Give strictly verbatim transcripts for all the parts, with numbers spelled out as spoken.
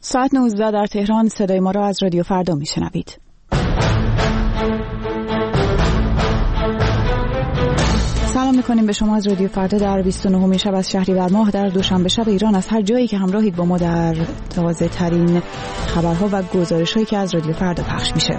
ساعت نوزده در تهران. صدای ما را از رادیو فردا میشنوید. سلام میکنیم به شما از رادیو فردا در بیست و نهمین شب از شهریور ماه در دوشنبه شب ایران، از هر جایی که همراهید با ما در تازه ترین خبرها و گزارش‌هایی که از رادیو فردا پخش میشه.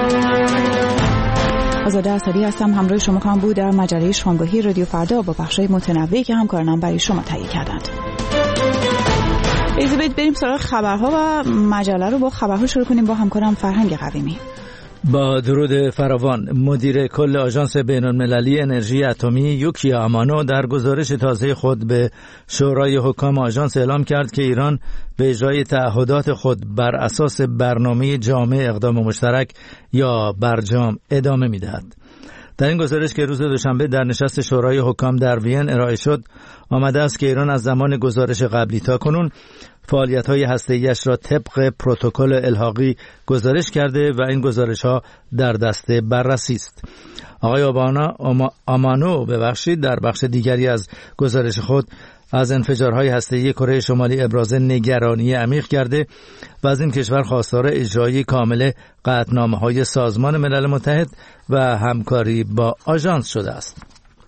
آزاده اسدی هستم، همراه شما خواهم بود در مجله شامگاهی رادیو فردا با بخش‌های متنوعی که همکارانم برای شما تهیه کردند. اجازه بدید بریم سراغ خبرها و مجله رو با خبرها شروع کنیم با همکارم فرهنگ قویمی. با درود فراوان، مدیر کل آژانس بین‌المللی انرژی اتمی یوکیا آمانو در گزارش تازه خود به شورای حکام آژانس اعلام کرد که ایران به اجرای تعهدات خود بر اساس برنامه جامع اقدام مشترک یا برجام ادامه می‌دهد. در این گزارش که روز دوشنبه در نشست شورای حکام در وین ارائه شد، آمده است که ایران از زمان گزارش قبلی تا کنون فعالیت‌های هسته‌ای‌اش را طبق پروتکل الحاقی گزارش کرده و این گزارش‌ها در دست بررسی است. آقای آبانا آمانو ببخشید در بخش دیگری از گزارش خود از انفجارهای هسته‌ای کره شمالی ابراز نگرانی عمیق کرده و از این کشور خواستار اجرای کامل قطعنامه‌های سازمان ملل متحد و همکاری با آژانس شده است.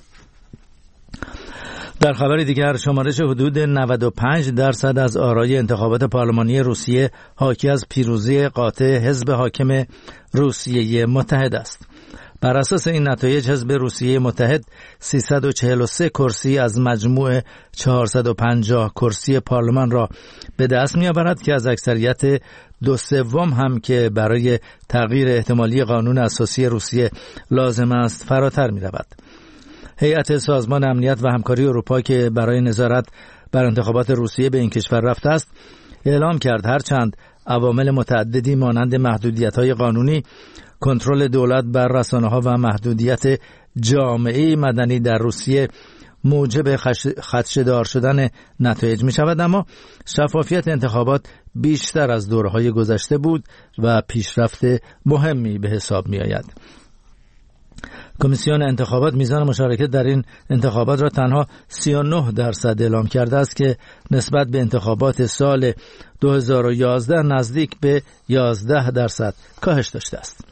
در خبر دیگر، شمارش حدود نود و پنج درصد از آرای انتخابات پارلمانی روسیه حاکی از پیروزی قاطع حزب حاکم روسیه متحد است. بر اساس این نتایج حزب روسیه متحد سیصد و چهل و سه کرسی از مجموع چهارصد و پنجاه کرسی پارلمان را به دست می‌آورد که از اکثریت دو سوم هم که برای تغییر احتمالی قانون اساسی روسیه لازم است فراتر می‌رود. هیئت سازمان امنیت و همکاری اروپا که برای نظارت بر انتخابات روسیه به این کشور رفته است، اعلام کرد هرچند عوامل متعددی مانند محدودیت‌های قانونی، کنترل دولت بر رسانه‌ها و محدودیت جامعه مدنی در روسیه موجب خدشه‌دار شدن نتایج می‌شود، اما شفافیت انتخابات بیشتر از دوره‌های گذشته بود و پیشرفت مهمی به حساب می‌آید. کمیسیون انتخابات میزان مشارکت در این انتخابات را تنها سی و نه درصد اعلام کرده است که نسبت به انتخابات سال دو هزار و یازده نزدیک به یازده درصد کاهش داشته است.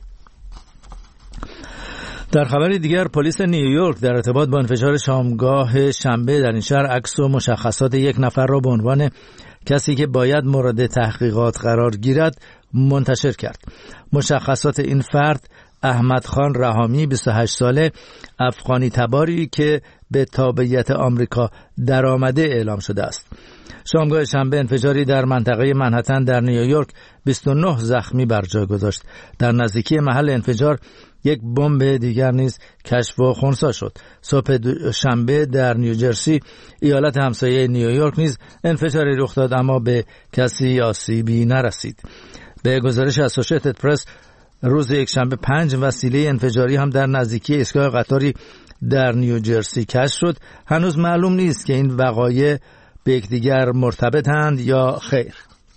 در خبر دیگر، پلیس نیویورک در ارتباط با انفجار شامگاه شنبه در این شهر عکس و مشخصات یک نفر را به عنوان کسی که باید مورد تحقیقات قرار گیرد منتشر کرد. مشخصات این فرد احمد خان رحامی، بیست و هشت ساله، افغانی تباری که به تابعیت آمریکا درآمده اعلام شده است. شامگاه شنبه انفجاری در منطقه منهتن در نیویورک بیست و نه زخمی بر جای گذاشت. در نزدیکی محل انفجار یک بمب دیگر نیز کشف و خنثی شد. صبح شنبه در نیوجرسی، ایالت همسایه نیویورک، نیز انفجاری رخ داد اما به کسی آسیبی نرسید. به گزارش اسوسییتد پرس، روز یکشنبه پنج وسیله انفجاری هم در نزدیکی ایستگاه قطاری در نیوجرسی کشف شد. هنوز معلوم نیست که این وقایع به یکدیگر مرتبطند یا خیر.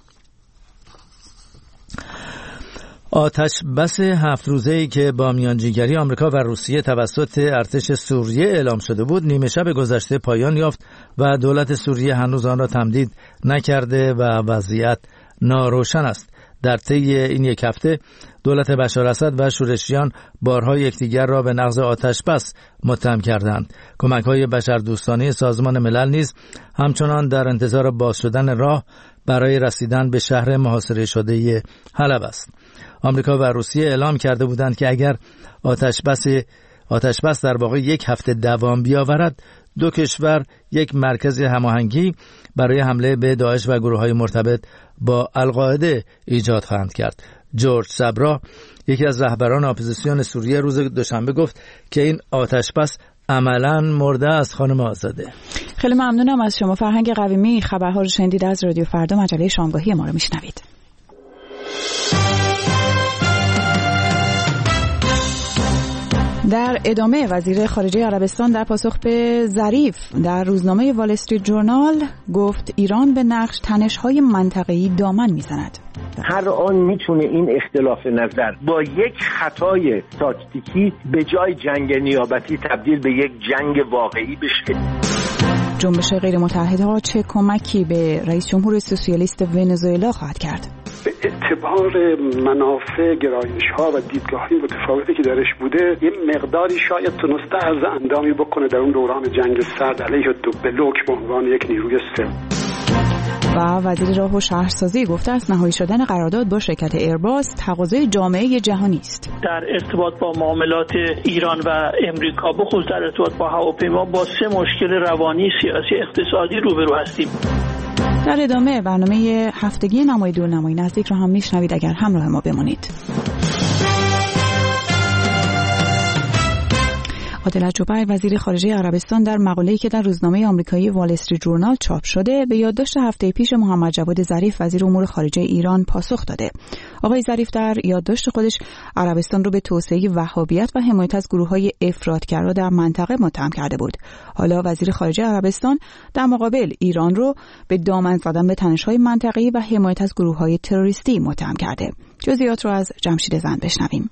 آتش بس هفت روزه‌ای که با میانجیگری آمریکا و روسیه توسط ارتش سوریه اعلام شده بود، نیمه شب گذشته پایان یافت و دولت سوریه هنوز آن را تمدید نکرده و وضعیت ناروشن است. در طی این یک هفته دولت بشار اسد و شورشیان بارها یکدیگر را به نقض آتش بس متهم کردند. کمک‌های بشردوستانه سازمان ملل نیز همچنان در انتظار باز شدن راه برای رسیدن به شهر محاصره شده حلب است. آمریکا و روسیه اعلام کرده بودند که اگر آتش بس آتش بس در واقع یک هفته دوام بیاورد، دو کشور یک مرکز هماهنگی برای حمله به داعش و گروه‌های مرتبط با القاعده ایجاد خواهند کرد. جورج صبرا، یکی از رهبران اپوزیسیون سوریه، روز دوشنبه گفت که این آتش بس عملاً مرده است. خانم آزاده، خیلی ممنونم از شما فرهنگ قویمی. خبرها رو شنیدید از رادیو فردا، مجله شامگاهی ما رو میشنوید. در ادامه، وزیر خارجه عربستان در پاسخ به ظریف در روزنامه وال استریت جورنال گفت ایران به نقش تنش‌های منطقه‌ای دامن میزند. هر آن میتونه این اختلاف نظر با یک خطای تاکتیکی به جای جنگ نیابتی تبدیل به یک جنگ واقعی بشه. جنبش غیر متحدها چه کمکی به رئیس جمهور سوسیالیست ونزوئلا خواهد کرد؟ به اعتبار منافع گرایش‌ها و دیدگاه‌های متفاوتی که درش بوده یه مقداری شاید تونسته از اندامی بکنه در اون دوران جنگ سرد علیه دوبلوک به عنوان یک نیروی سوم. و وزیر راه و شهرسازی گفته است نهایی شدن قرارداد با شرکت ایرباس تقاضای جامعه جهانی است. در ارتباط با معاملات ایران و امریکا بخصوص در ارتباط با هواپیما با سه مشکل روانی، سیاسی، اقتصادی روبرو هستیم. در ادامه برنامه هفتگی نمای دورنمای نزدیک را هم میشنوید اگر همراه ما بمانید. عادل جبیر وزیر خارجه عربستان در مقاله‌ای که در روزنامه آمریکایی وال استریت جورنال چاپ شده به یادداشت هفته پیش محمد جواد ظریف وزیر امور خارجه ایران پاسخ داده. آقای ظریف در یادداشت خودش عربستان رو به توسعه وهابیت و حمایت از گروه‌های افراطگرا در منطقه متهم کرده بود. حالا وزیر خارجه عربستان در مقابل ایران رو به دامن زدن به تنش‌های منطقه‌ای و حمایت از گروه‌های تروریستی متهم کرده. جزئیات رو از جمشید زند بشنویم.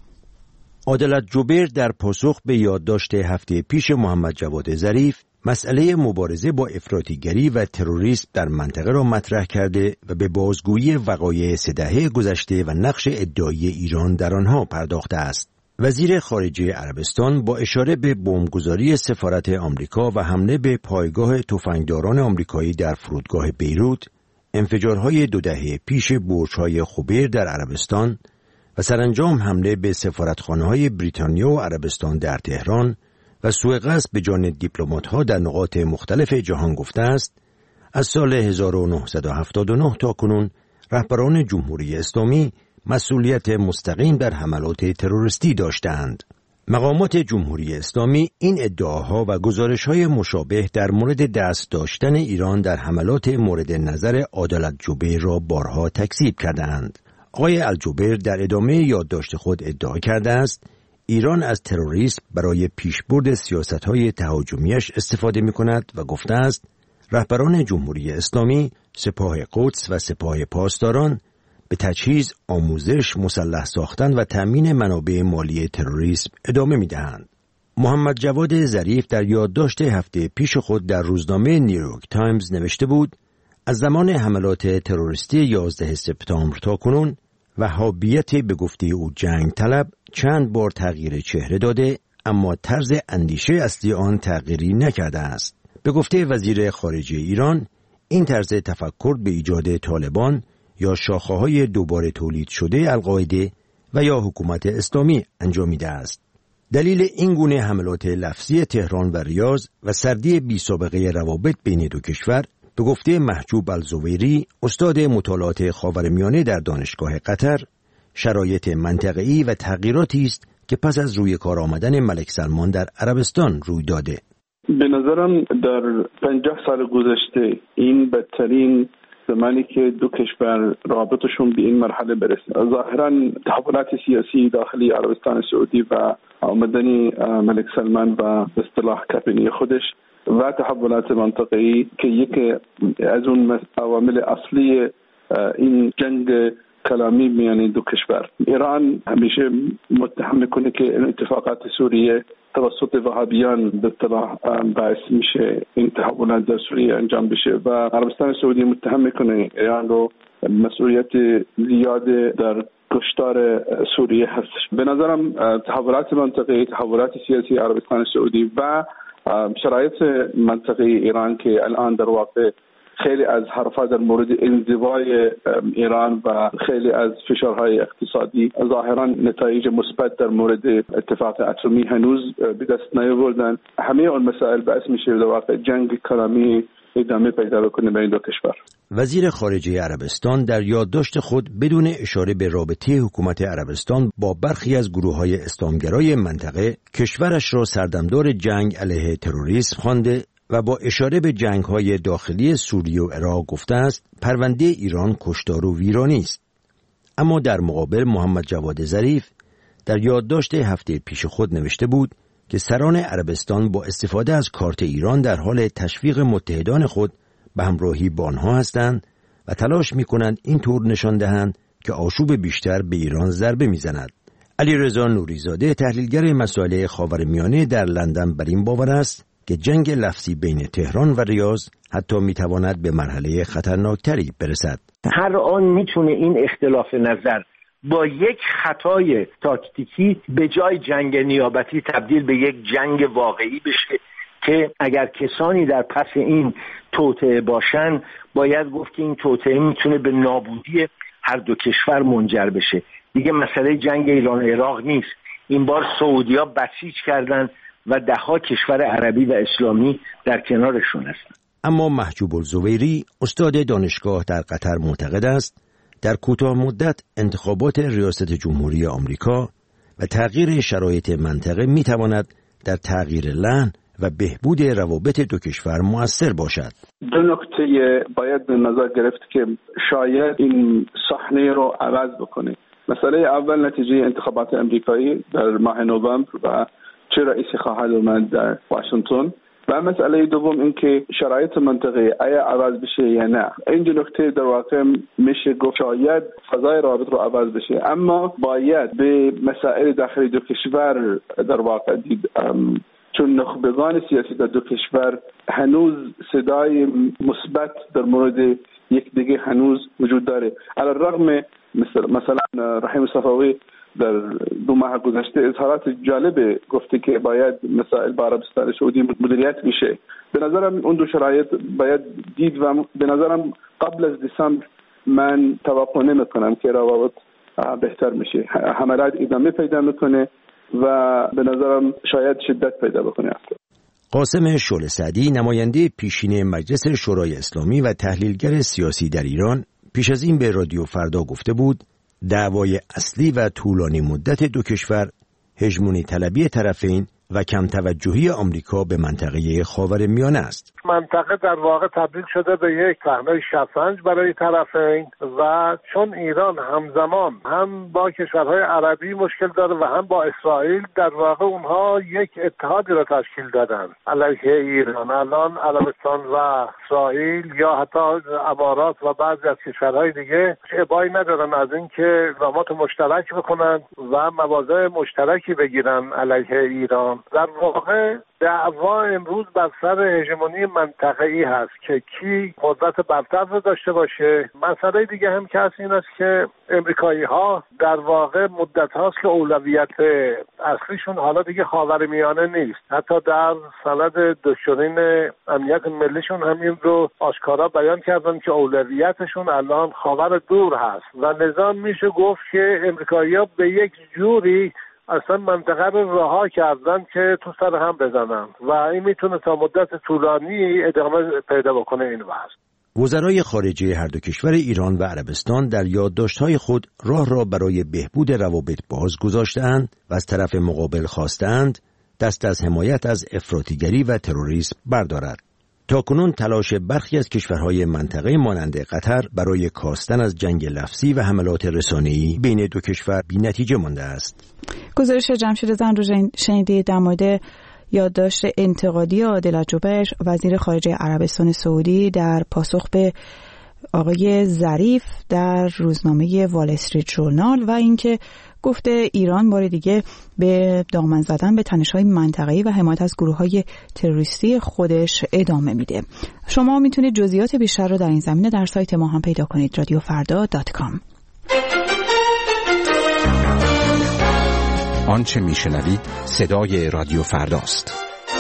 عادل جبیر در پاسخ به یادداشت هفته پیش محمد جواد ظریف مسئله مبارزه با افراطیگری و تروریسم در منطقه را مطرح کرده و به بازگویی وقایع سه دهه گذشته و نقش ادعایی ایران در آنها پرداخته است. وزیر خارجه عربستان با اشاره به بمبگذاری سفارت آمریکا و حمله به پایگاه تفنگداران آمریکایی در فرودگاه بیروت، انفجارهای دو دهه پیش برج‌های خبیر در عربستان و سرانجام حمله به سفارتخانه‌های بریتانیا و عربستان در تهران و سوء قصد به جان دیپلمات‌ها در نقاط مختلف جهان گفته است از سال هزار و نهصد و هفتاد و نه تا کنون رهبران جمهوری اسلامی مسئولیت مستقیم در حملات تروریستی داشتند. مقامات جمهوری اسلامی این ادعاها و گزارش‌های مشابه در مورد دست داشتن ایران در حملات مورد نظر عادل جبیر را بارها تکذیب کردند. آقای الجبیر در ادامه یادداشت خود ادعا کرده است ایران از تروریسم برای پیشبرد سیاست‌های تهاجمیش استفاده می‌کند و گفته است رهبران جمهوری اسلامی سپاه قدس و سپاه پاسداران به تجهیز، آموزش، مسلح ساختن و تأمین منابع مالی تروریسم ادامه می‌دهند. محمد جواد ظریف در یادداشت هفته پیش خود در روزنامه نیویورک تایمز نوشته بود از زمان حملات تروریستی یازده سپتامبر تا کنون وهابیت به گفته او جنگ طلب چند بار تغییر چهره داده اما طرز اندیشه اصلی آن تغییری نکرده است. به گفته وزیر خارجه ایران این طرز تفکر به ایجاد طالبان یا شاخه‌های دوباره تولید شده القاعده و یا حکومت اسلامی انجامیده است. دلیل این گونه حملات لفظی تهران و ریاض و سردی بی سابقه روابط بین دو کشور به گفته محجوب الزویری استاد مطالعات خاورمیانه در دانشگاه قطر شرایط منطقه‌ای و تغییراتی است که پس از روی کار آمدن ملک سلمان در عربستان روی داده. به نظرم در پنجاه سال گذشته این بدترین زمانی که دو کشور رابطشون به این مرحله برسه. ظاهرا تحولات سیاسی داخلی عربستان سعودی و آمدن ملک سلمان و اصطلاح کابینه خودش و تحولات منطقه‌ای که یکی از اون عوامل اصلی این جنگ کلامی میان دو کشور. ایران همیشه متهم میکنه که این اتفاقات سوریه توسط وهابیان به اصطلاح باعث میشه این تحولات در سوریه انجام بشه و عربستان سعودی متهم میکنه ایران رو مسئولیت زیاد در کشتار سوریه هستش. به نظرم تحولات منطقه‌ای، تحولات سیاسی عربستان سعودی و شرایط منطقه ایران که الان در واقع خیلی از حرفا در مورد انزوای ایران و خیلی از فشارهای اقتصادی ظاهرا نتایج مثبت در مورد اتفاق اتمی هنوز به دست نیاوردن. همه اون مسائل باعث میشه در واقع جنگ کلامی ادامه پیدا بکنه بین دو کشور. وزیر خارجه عربستان در یادداشت خود بدون اشاره به رابطه حکومت عربستان با برخی از گروه‌های اسلامگرای منطقه کشورش را سردمدار جنگ علیه تروریسم خوانده و با اشاره به جنگ‌های داخلی سوریه و عراق گفته است پرونده ایران کشتار و ویرانی است. اما در مقابل محمد جواد ظریف در یادداشت هفته پیش خود نوشته بود که سران عربستان با استفاده از کارت ایران در حال تشویق متحدان خود به همراهی با آنها هستند و تلاش می‌کنند این طور نشان دهند که آشوب بیشتر به ایران ضربه می‌زند. علیرضا نوریزاده تحلیلگر مسائل خاورمیانه در لندن بر این باور است که جنگ لفظی بین تهران و ریاض حتی میتواند به مرحله خطرناکتری برسد. هر آن میتونه این اختلاف نظر با یک خطای تاکتیکی به جای جنگ نیابتی تبدیل به یک جنگ واقعی بشه که اگر کسانی در پس این توطئه باشن باید گفت که این توطئه میتونه به نابودی هر دو کشور منجر بشه. دیگه مسئله جنگ ایران و عراق نیست. این بار سعودی‌ها بسیج کردن و ده‌ها کشور عربی و اسلامی در کنارشون هستند. اما محجوب الزویری استاد دانشگاه در قطر معتقد است در کوتاه مدت انتخابات ریاست جمهوری آمریکا و تغییر شرایط منطقه میتواند در تغییر لحن و بهبود روابط دو کشور مؤثر باشد. دو نکته باید به نظر گرفت که شاید این صحنه رو عوض بکنه. مسئله اول نتیجه انتخابات امریکایی در ماه نوامبر و چه رئیسی خواهد اومد در واشنگتن، و مسئله دوم این که شرایط منطقه آیا عوض بشه یا نه. این دو نکته در واقع میشه گفت شاید فضای رابط رو عوض بشه، اما باید به مسائل داخلی دو کشور در واقع دید، چون نخبگان سیاسی در دو کشور هنوز صدای مثبت در مورد یک دیگه هنوز وجود داره. علی الرغم مثلا رحیم صفوی در دو ماه گذشته اظهارات جالب گفته که باید مسائل با عربستان سعودی مدیریت میشه. به نظرم اون دو شرایط باید دید و به نظرم قبل از دسامبر من توقع نمی کنم که روابط بهتر میشه. حملات ادامه پیدا میکنه و به نظرم شاید شدت پیدا بکنه. قاسم شعله سعدی نماینده پیشین مجلس شورای اسلامی و تحلیلگر سیاسی در ایران پیش از این به رادیو فردا گفته بود دعوای اصلی و طولانی مدت دو کشور هژمونی طلبی طرفین و کم توجهی آمریکا به منطقه خاورمیانه است. منطقه در واقع تبدیل شده به یک صحنه شطرنج برای طرفین و چون ایران همزمان هم با کشورهای عربی مشکل داره و هم با اسرائیل، در واقع اونها یک اتحادی را تشکیل دادن علیه ایران. الان عربستان و اسرائیل یا حتی امارات و بعضی از کشورهای دیگه ابایی ندارن از اینکه اقدامات مشترک بکنن و مواضع مشترکی بگیرن علیه ایران. در واقع دعوا امروز بر سر هژمونی منطقه‌ای هست که کی قدرت برتر رو داشته باشه. مسئله دیگه هم که هست این است که امریکایی‌ها در واقع مدت هاست که اولویت اصلیشون حالا دیگه خاورمیانه نیست. حتی در سند دکترین امنیت ملیشون همین رو آشکارا بیان کردن که اولویتشون الان خاور دور هست و نظام میشه گفت که امریکایی‌ها به یک جوری اصلا منطقه رو رها کردن که تو سر هم بزنن و این میتونه تا مدت طولانی ادامه پیدا بکنه این وضع. وزرای خارجه هر دو کشور ایران و عربستان در یادداشت‌های خود راه را برای بهبود روابط باز گذاشته‌اند و از طرف مقابل خواستند دست از حمایت از افراطیگری و تروریسم بردارد. تاکنون تلاش برخی از کشورهای منطقه مانند قطر برای کاستن از جنگ لفظی و حملات رسانه‌ای بین دو کشور بی‌نتیجه مانده است. گزارش جمشید زن رو شنیدید در مورد یادداشت انتقادی عادل جبر وزیر خارجه عربستان سعودی در پاسخ به آقای ظریف در روزنامه وال استریت ژورنال و اینکه گفته ایران بار دیگه به دامن زدن به تنش‌های منطقه‌ای و حمایت از گروه‌های تروریستی خودش ادامه میده. شما میتونید جزئیات بیشتر رو در این زمینه در سایت ما هم پیدا کنید رادیو فردا دات کام. آنچه میشنوید صدای رادیو فرداست.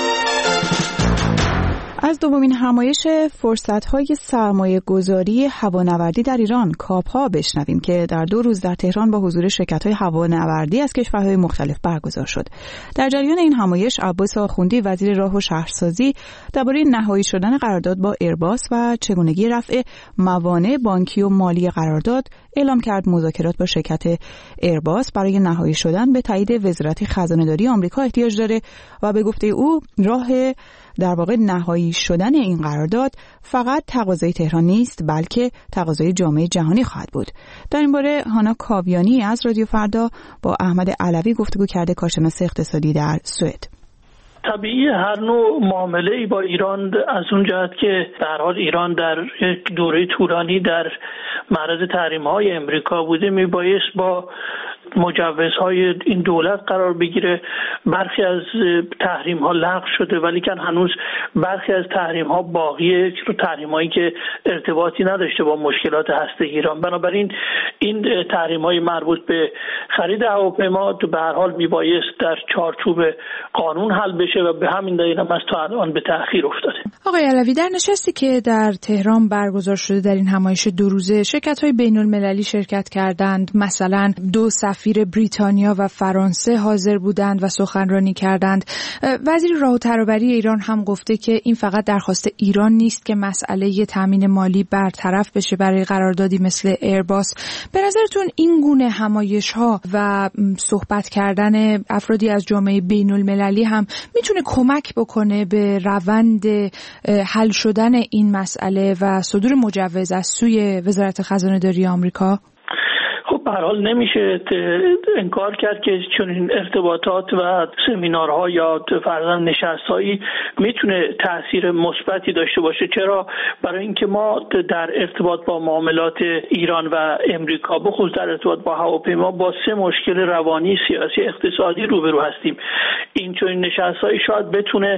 از دومین همایش فرصت‌های سرمایه‌گذاری هوانوردی در ایران کاپ‌ها بشنویم که در دو روز در تهران با حضور شرکت‌های هوانوردی از کشورهای مختلف برگزار شد. در جریان این همایش عباس آخوندی وزیر راه و شهرسازی درباره نهایی شدن قرارداد با ایرباس و چگونگی رفع موانع بانکی و مالی قرارداد اعلام کرد مذاکرات با شرکت ایرباس برای نهایی شدن به تایید وزارت خزانه‌داری آمریکا احتیاج داره و به گفته او راه در واقع نهایی شدن این قرارداد فقط تقاضای تهران نیست بلکه تقاضای جامعه جهانی خواهد بود. در این باره هانا کاویانی از رادیو فردا با احمد علوی گفتگو کرده، کارشناس اقتصادی در سوئد. طبیعی هر نوع معامله‌ای با ایران از اون جهت که به هر حال ایران در یک دوره طولانی در معرض تحریم‌های امریکا بوده میبایست با مجوزهای این دولت قرار بگیره. برخی از تحریم ها لغو شده ولی که هنوز برخی از تحریم ها باقیه، تحریم هایی که ارتباطی نداشته با مشکلات هسته ایران. بنابراین این تحریم های مربوط به خرید هواپیما به هر حال میبایست در چارچوب قانون حل بشه و به همین دلیل هم از تا الان به تأخیر افتاده. آقای علوی، در نشستی که در تهران برگزار شده در این همایش دو روزه شرکت‌های بین‌المللی شرکت کردند. مثلا دو سفیر بریتانیا و فرانسه حاضر بودند و سخنرانی کردند. وزیر راه و ترابری ایران هم گفته که این فقط درخواست ایران نیست که مسئله تامین مالی برطرف بشه برای قراردادی مثل ایرباس. به نظرتون این گونه همایش‌ها و صحبت کردن افرادی از جامعه بین‌المللی هم میتونه کمک بکنه به روند حل شدن این مسئله و صدور مجوز از سوی وزارت خزانه‌داری آمریکا؟ خب به هر حال نمیشه انکار کرد که چون این ارتباطات و سمینارها یا فرضاً نشست‌هایی میتونه تأثیر مثبتی داشته باشه. چرا؟ برای اینکه ما در ارتباط با معاملات ایران و امریکا، بخصوص در ارتباط با هواپیما، با سه مشکل روانی، سیاسی، اقتصادی روبرو هستیم. این چون این نشست‌هایی شاید بتونه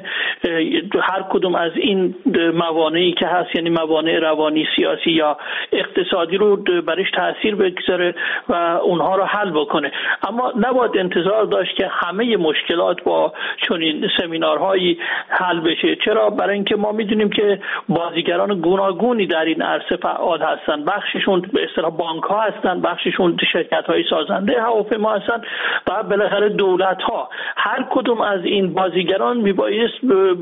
هر کدوم از این موانعی که هست، یعنی موانع روانی، سیاسی یا اقتصادی رو برش تأثیر بگذاره و اونها رو حل بکنه. اما نباید انتظار داشت که همه مشکلات با چنین سمینارهایی حل بشه. چرا؟ برای اینکه ما میدونیم که بازیگران گوناگونی در این عرصه فعال هستن. بخششون به اصطلاح بانک‌ها هستن، بخششون شرکت‌های سازنده هواپیما هستن و بالاخره دولت‌ها. هر کدوم از این بازیگران میبایست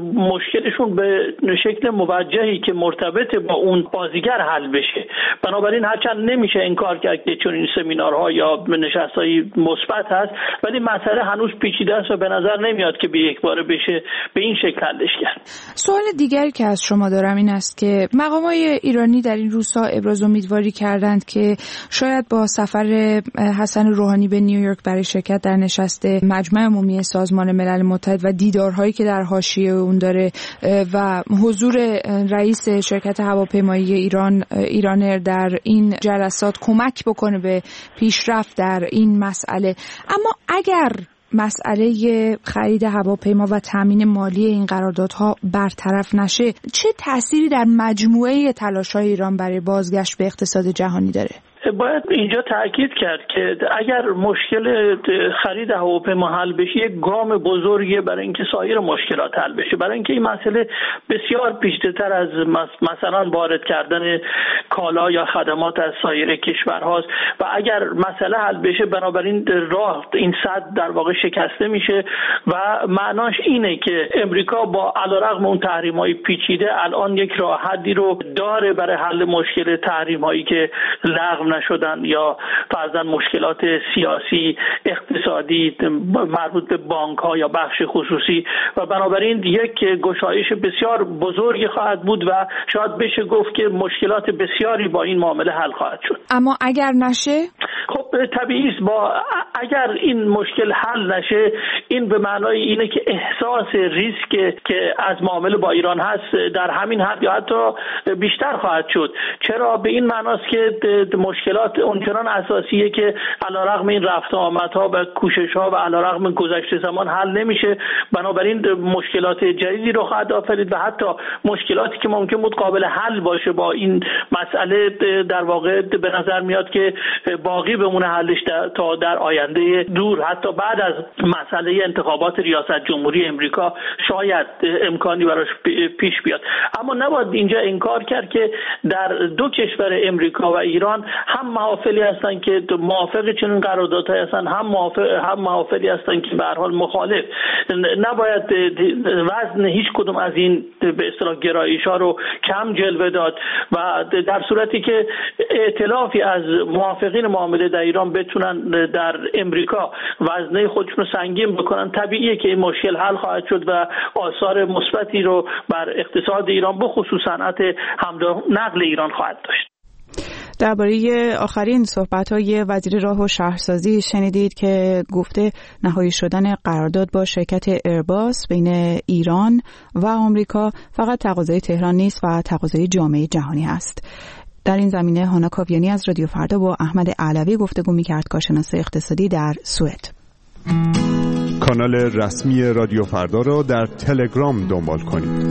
مشکلشون به شکل موجهی که مرتبط با اون بازیگر حل بشه. بنابراین هرچند نمیشه انکار کرد که چون این سمینارها یا نشست‌های مثبت هست، ولی مسئله هنوز پیچیده است و به نظر نمیاد که به یک باره بشه به این شکل حلش کرد. سوال دیگری که از شما دارم این است که مقامات ایرانی در این روزها ابراز امیدواری کردند که شاید با سفر حسن روحانی به نیویورک برای شرکت در نشست مجمع عمومی سازمان ملل متحد و دیدارهایی که در حاشیه اون داره و حضور رئیس شرکت هواپیمایی ایران ایرانر در این جلسات کمک بکنه به پیشرفت در این مسئله. اما اگر مسئله خرید هواپیما و تامین مالی این قراردادها برطرف نشه، چه تأثیری در مجموعه تلاش‌های ایران برای بازگشت به اقتصاد جهانی داره؟ باید اینجا تأکید کرد که اگر مشکل خرید هواپیما حل بشه، یک گام بزرگی برای اینکه سایر مشکلات حل بشه. برای اینکه این مسئله بسیار پیچیده‌تر از مثلا وارد کردن کالا یا خدمات از سایر کشورهاست و اگر مسئله حل بشه، بنابراین راه این سد در واقع شکسته میشه و معناش اینه که امریکا با علیرغم اون تحریم‌های پیچیده الان یک راه حلی رو داره برای حل مشکل تحریم‌هایی که لغو نشدن یا فرضاً مشکلات سیاسی، اقتصادی مربوط به بانک‌ها یا بخش خصوصی و بنابراین یک گشایش بسیار بزرگی خواهد بود و شاید بشه گفت که مشکلات بسیاری با این معامله حل خواهد شد. اما اگر نشه؟ خب طبیعی است با اگر این مشکل حل نشه، این به معنای اینه که احساس ریسک که از معامله با ایران هست در همین حد یا حتی بیشتر خواهد شد. چرا؟ به این معناست که مشکلات اونچنان اساسیه که علیرغم این رفت و آمدها و کوشش‌ها و علیرغم گذشته زمان حل نمیشه. بنابراین مشکلات جدیدی رو خواهد آفرید و حتی مشکلاتی که ممکن بود قابل حل باشه با این مسئله در واقع به نظر میاد که باقی بمونه حلش تا در آینده دور، حتی بعد از مسئله انتخابات ریاست جمهوری امریکا شاید امکانی براش پیش بیاد. اما نباید اینجا انکار کرد که در دو کشور امریکا و ایران هم محافلی هستن که موافق چنین قراردادهایی هستن، هم موافق هم محافلی هستن که به هر حال مخالف. نباید وزن هیچ کدوم از این به اصطلاح گرایش‌ها رو کم جلوه داد و در صورتی که ائتلافی از موافقین معامله در ایران بتونن در امریکا وزنه خودشون رو سنگین بکنن، طبیعیه که این مشکل حل خواهد شد و آثار مثبتی رو بر اقتصاد ایران به خصوص صنعت حمل و نقل ایران خواهد داشت. درباره آخرین صحبت‌های وزیر راه و شهرسازی شنیدید که گفته نهایی شدن قرارداد با شرکت ایرباس بین ایران و آمریکا فقط تقاضای تهران نیست و تقاضای جامعه جهانی است. در این زمینه هانا کاویانی از رادیو فردا با احمد علوی گفتگو می‌کرد، کارشناس اقتصادی در سوئد. کانال رسمی رادیو فردا را در تلگرام دنبال کنید.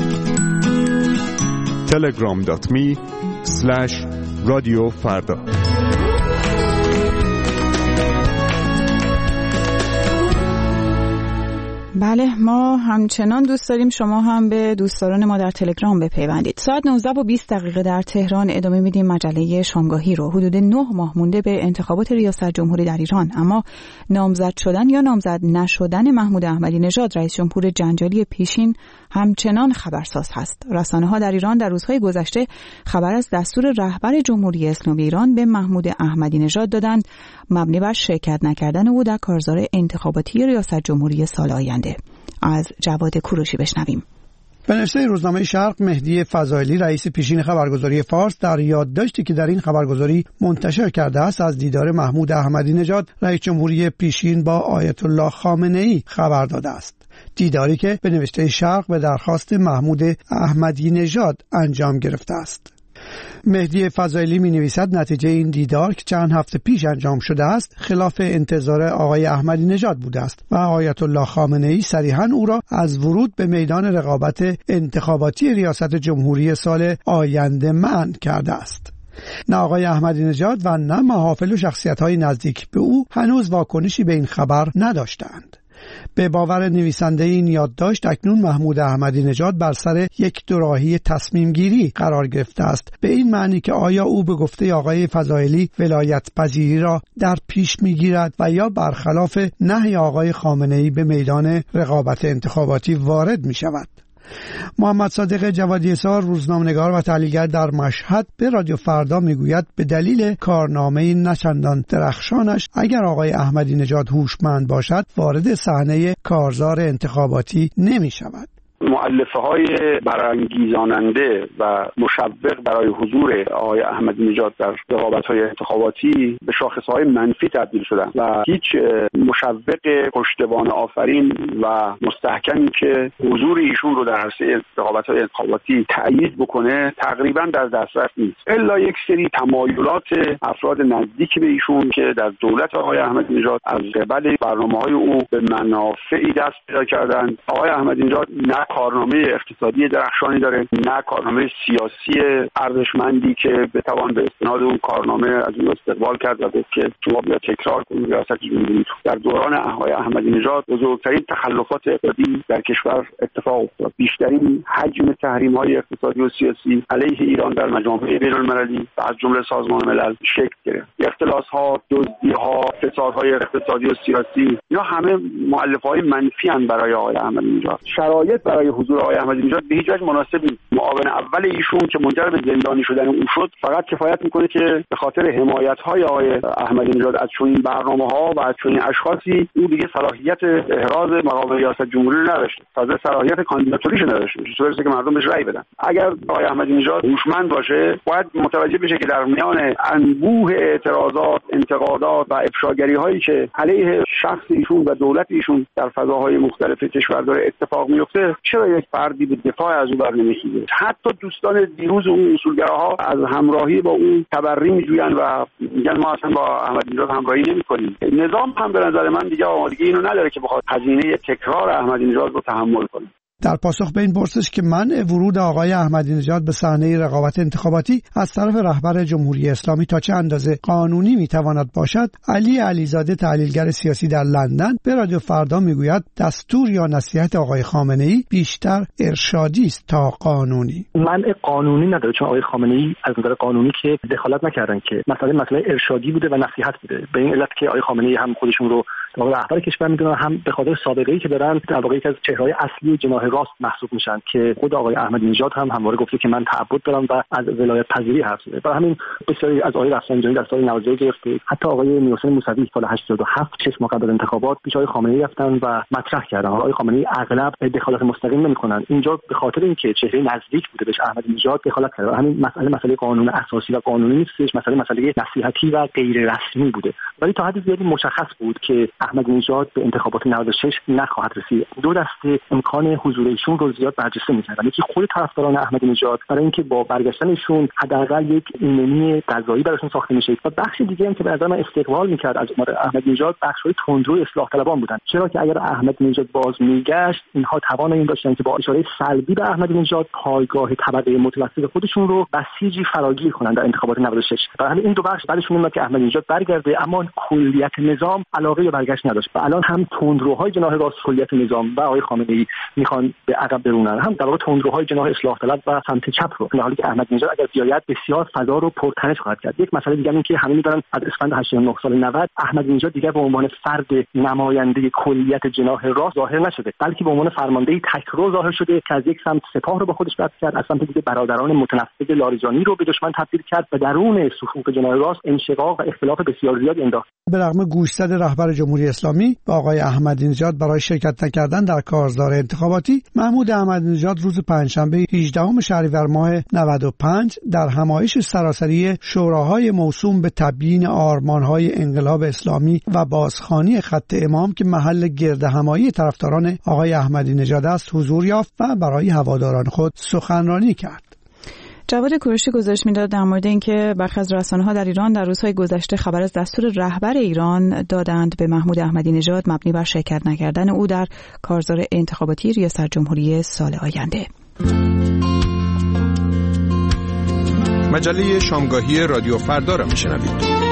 تلگرام دات می اسلش رادیو فردا. بله، ما همچنان دوست داریم شما هم به دوستداران ما در تلگرام بپیوندید. ساعت نوزده و بیست دقیقه در تهران ادامه میدیم مجله شامگاهی رو. حدود نه ماه مونده به انتخابات ریاست جمهوری در ایران، اما نامزد شدن یا نامزد نشدن محمود احمدی نژاد رئیس جمهور جنجالی پیشین همچنان خبرساز هست. رسانه‌ها در ایران در روزهای گذشته خبر از دستور رهبر جمهوری اسلامی ایران به محمود احمدی نژاد دادند مبنی بر شرکت نکردن او در کارزار انتخاباتی ریاست جمهوری سال آینده. از جواد کوروشی بشنویم. به نوشته روزنامه شرق، مهدی فضائلی رئیس پیشین خبرگزاری فارس در یادداشتی که در این خبرگزاری منتشر کرده است از دیدار محمود احمدی نژاد رئیس جمهوری پیشین با آیت الله خامنه‌ای خبر داده است. دیداری که به نوشته شرق به درخواست محمود احمدی نژاد انجام گرفته است. مهدی فضائلی می نویسد نتیجه این دیدار که چند هفته پیش انجام شده است خلاف انتظار آقای احمدی نژاد بوده است و آیت الله خامنه‌ای صریحاً او را از ورود به میدان رقابت انتخاباتی ریاست جمهوری سال آینده منع کرده است. نه آقای احمدی نژاد و نه محافل و شخصیت‌های نزدیک به او هنوز واکنشی به این خبر نداشتند. به باور نویسنده این یادداشت اکنون محمود احمدی نژاد بر سر یک دوراهی تصمیم گیری قرار گرفته است، به این معنی که آیا او به گفته آقای فضائلی ولایت پذیری را در پیش میگیرد و یا برخلاف نهی آقای خامنه‌ای به میدان رقابت انتخاباتی وارد می شود. محمد صادق جوادی اسار روزنامه‌نگار و تحلیلگر در مشهد به رادیو فردا میگوید به دلیل کارنامه نچندان درخشانش اگر آقای احمدی نژاد هوشمند باشد وارد صحنه کارزار انتخاباتی نمی شود. مؤلفه های برانگیزاننده و مشوق برای حضور آقای احمدی نژاد در رقابت های انتخاباتی به شاخص های منفی تبدیل شدن و هیچ مشوق پشتوانه آفرین و مستحکمی که حضور ایشون رو در عرصه رقابت های انتخاباتی تأیید بکنه تقریبا در دسترس نیست، الا یک سری تمایلات افراد نزدیک به ایشون که در دولت آقای احمدی نژاد از قبل برنامه‌های او به منافعی دست پیدا کردند. آقای احمدی نژاد نه کارنامه اقتصادی درخشانی داره، نه کارنامه سیاسی ارزشمندی که بتوان به استناد اون کارنامه از اون استقبال کرد و گفت که شما بیا تکرار کنید ریاست جمهوری. در دوران آقای احمدی نژاد بزرگترین تخلفات اقتصادی در کشور اتفاق افتاد. بیشترین حجم تحریم‌های اقتصادی و سیاسی علیه ایران در مجامع بین‌المللی و از جمله سازمان ملل شکل گرفت. اختلاس‌ها، دزدی‌ها، فسادهای اقتصادی و سیاسی، اینا همه مؤلفه‌های منفی ان برای آقای احمدی نژاد. شرایط برای حضور آقای احمدی نژاد به هیچ وجه مناسب نیست. معاون اول ایشون که منجر به زندانی شدن او شد فقط کفایت میکنه که به خاطر حمایت‌های آقای احمدی نژاد از چنین برنامه‌ها و از چنین اشخاصی او دیگه صلاحیت احراز مقام ریاست جمهوری نداشته، تازه صلاحیت کاندیداتوریش نداشته، چطوریه که مردم بهش رأی بدن. اگر آقای احمدی نژاد هوشمند باشه باید متوجه بشه که در میان انبوه اعتراضات، انتقادات و افشاگری‌هایی که علیه شخص ایشون و دولت ایشون در فضاهای مختلف کشور داره اتفاق میفته، چرا یک فردی به دفاع از او برنمی‌خیزه؟ حتی دوستان دیروز اون اصولگراها از همراهی با اون تبری می‌جویند و میگن ما اصلا با احمدی نژاد همراهی نمی‌کنیم. نظام هم به نظر من دیگه آمادگی اینو نداره که بخواد هزینه تکرار احمدی نژاد رو تحمل کنه. در پاسخ به این پرسش که منع ورود آقای احمدی نژاد به صحنه رقابت انتخاباتی از طرف رهبر جمهوری اسلامی تا چه اندازه قانونی میتواند باشد، علی علیزاده تحلیلگر سیاسی در لندن به رادیو فردا میگوید دستور یا نصیحت آقای خامنه‌ای بیشتر ارشادی است تا قانونی. منع قانونی نداره، چون آقای خامنه‌ای از نظر قانونی که دخالت نکردن، که مسئله مسئله ارشادی بوده و نصیحت بوده. به این علت که آقای خامنه‌ای هم خودشون رو رهبر کشور میدونن، هم به خاطر سابقه‌ای که دارن در واقع یکی از چهره‌های اصلی جناح راست محسوب میشن که خود آقای احمدی نژاد هم همواره گفته که من تعبد دارم و از ولایت پذیری حرف زده. برای همین بسیاری از آقای رفسنجانی در سال نود و یک گرفته، حتی آقای میرحسین موسوی سال هشتاد و هفت چه ماه قبل انتخابات پیش آقای خامنه‌ای رفتن و مطرح کردن. آقای خامنه‌ای اغلب دخالت مستقیم نمی‌کنن، اینجا به خاطر اینکه چهره نزدیک بوده بهش احمدی نژاد دخالت کرده. همین مسئله مسئله قانون اساسی و قانونی نیستش، مسئله مسئله نصیحتی و غیر رسمی بوده. ولی تا حد زیادی مشخص بود که احمدی نژاد به انتخابات نود و شش نخواهد رسید. دو دسته امکان حضور ایشون رو زیاد برجسته می‌کردن. یکی خود طرفداران احمدی نژاد برای اینکه با برگشتنشون حداقل یک ایمنی غذایی براشون ساخته میشه و بخش دیگه هم که به نظر من استقبال می‌کرد از عمر احمدی نژاد بخش‌های تندرو اصلاح طلبان بودن. چرا که اگر احمدی نژاد باز میگشت اینها توان این داشتن که با اشاره سلبی به احمدی نژاد پایگاه طبقه متوسط خودشون رو بسیجی فراگیر کنند در انتخابات نود و شش. برای همین این دو بخش بعدشون میاد که احمدی نژاد برگرده، اما کلیت نظام علاقه به برگشت نداشت و الان هم تندروهای جناح راست کلیت نظام و آقای خامنه‌ای میخوان به عقب برونن، هم در واقع تندروهای جناح اصلاح طلب و سمت چپ رو، در حالی که احمدی نژاد اگر بیاید بسیار فضا رو پرتنش خواهد کرد. یک مسئله دیگه این که همه میدونن از اسفند هشتاد و نه سال نود احمدی نژاد دیگر به عنوان فرد نماینده کلیت جناح راست ظاهر نشده، بلکه به عنوان فرمانده تکرو ظاهر شده که از یک سمت سپاه رو به خودش بسته کرد، از سمت دیگه برادران متنفذ لاریجانی رو به دشمن تبدیل کرد و درون صفوف جناح راست انشقاق و اختلاف بسیار زیادی انداخت. به رغم گوشزد رهبر جمهوری اسلامی به آقای احمدی نژاد برای شرکت نکردن در کارزار انتخاباتی، محمود احمدی نژاد روز پنجشنبه هجدهم شهریور ماه نود و پنج در همایش سراسری شوراهای موسوم به تبیین آرمانهای انقلاب اسلامی و بازخوانی خط امام که محل گردهمایی طرفداران آقای احمدی نژاد است حضور یافت و برای هواداران خود سخنرانی کرد. جواد کوروشی گزارش میداد در مورد اینکه برخی از رسانه‌ها در ایران در روزهای گذشته خبر از دستور رهبر ایران دادند به محمود احمدی نژاد مبنی بر شرکت نکردن او در کارزار انتخاباتی ریاست جمهوری سال آینده. مجله شامگاهی رادیو فردا را میشنوید.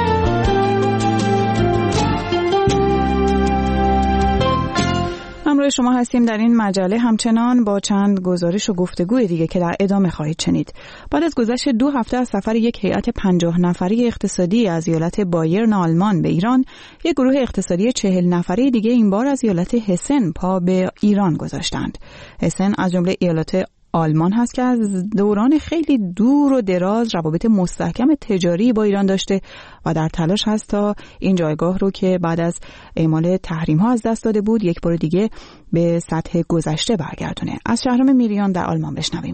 همراه شما هستیم در این مجله، همچنان با چند گزارش و گفتگوی دیگه که در ادامه خواهید شنید. بعد از گذشت دو هفته از سفر یک هیئت پنجاه نفری اقتصادی از ایالت بایرن آلمان به ایران، یک گروه اقتصادی چهل نفری دیگه این بار از ایالت هسن پا به ایران گذاشتند. هسن از جمله ایالات آلمان هست که از دوران خیلی دور و دراز روابط مستحکم تجاری با ایران داشته و در تلاش هست تا این جایگاه رو که بعد از اعمال تحریم ها از دست داده بود یک بار دیگه به سطح گذشته برگردونه. از شهرام میریان در آلمان بشنویم.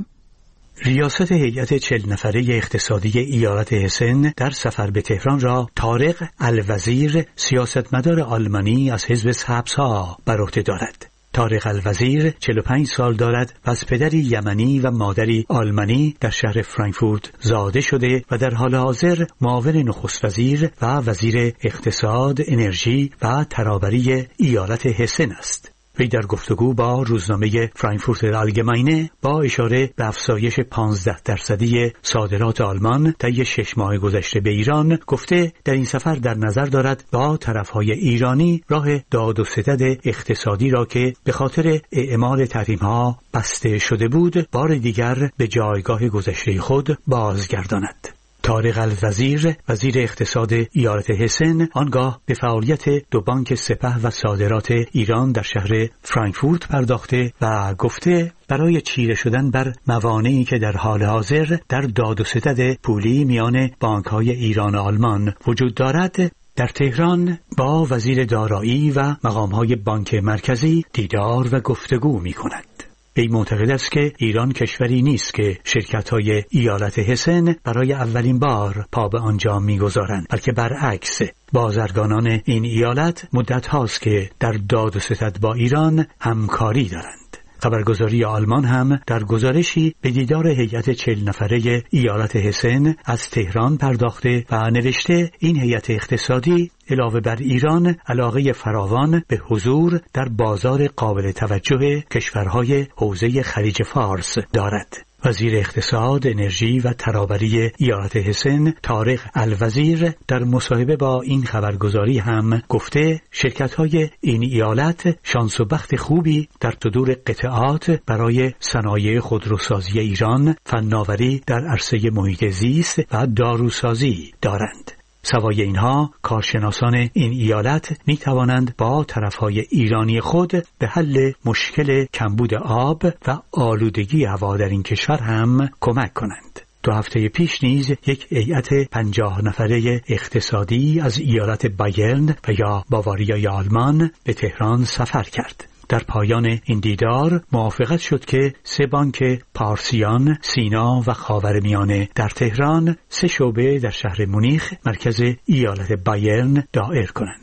ریاست هیئت چهل نفره اقتصادی ایالت هسن در سفر به تهران را طارق الوزیر، سیاستمدار آلمانی از حزب سبزها، بر عهده دارد. طارق الوزیر چهل و پنج سال دارد و از پدری یمنی و مادری آلمانی در شهر فرانکفورت زاده شده و در حال حاضر معاون نخست وزیر و وزیر اقتصاد، انرژی و ترابری ایالت هسن است. وی در گفتگو با روزنامه فرانکفورتر آلگماینه با اشاره به افزایش پانزده درصدی صادرات آلمان طی شش ماه گذشته به ایران گفته در این سفر در نظر دارد با طرفهای ایرانی راه داد و ستد اقتصادی را که به خاطر اعمال تحریم‌ها بسته شده بود بار دیگر به جایگاه گذشته خود بازگرداند. طارق الوزیر، وزیر اقتصاد ایالت هسن، آنگاه به فعالیت دو بانک سپه و صادرات ایران در شهر فرانکفورت پرداخته و گفته برای چیره شدن بر موانعی که در حال حاضر در داد و ستد پولی میان بانک‌های ایران و آلمان وجود دارد، در تهران با وزیر دارایی و مقام‌های بانک مرکزی دیدار و گفتگو می‌کند. وی معتقد است که ایران کشوری نیست که شرکت‌های ایالت هسن برای اولین بار پا به آنجا می‌گذارند، بلکه برعکس بازرگانان این ایالت مدت هاست که در داد و ستد با ایران همکاری دارند. خبرگزاری آلمان هم در گزارشی به دیدار هیئت چهل نفره ایالت هسن از تهران پرداخته و نوشته این هیئت اقتصادی علاوه بر ایران علاقه فراوان به حضور در بازار قابل توجه کشورهای حوزه خلیج فارس دارد. وزیر اقتصاد، انرژی و ترابری ایالت هسن طارق الوزیر در مصاحبه با این خبرگزاری هم گفته شرکت‌های این ایالت شانس و بخت خوبی در صدور قطعات برای صنایع خودروسازی ایران، فناوری در عرصه محیط زیست و داروسازی دارند. سوای اینها کارشناسان این ایالت می توانند با طرفهای ایرانی خود به حل مشکل کمبود آب و آلودگی هوا در این کشور هم کمک کنند. دو هفته پیش نیز یک هیئت پنجاه نفره اقتصادی از ایالت بایرن و یا باواریای آلمان به تهران سفر کرد. در پایان این دیدار موافقت شد که سه بانک پارسیان، سینا و خاورمیانه در تهران، سه شعبه در شهر مونیخ مرکز ایالت بایرن دایر کنند.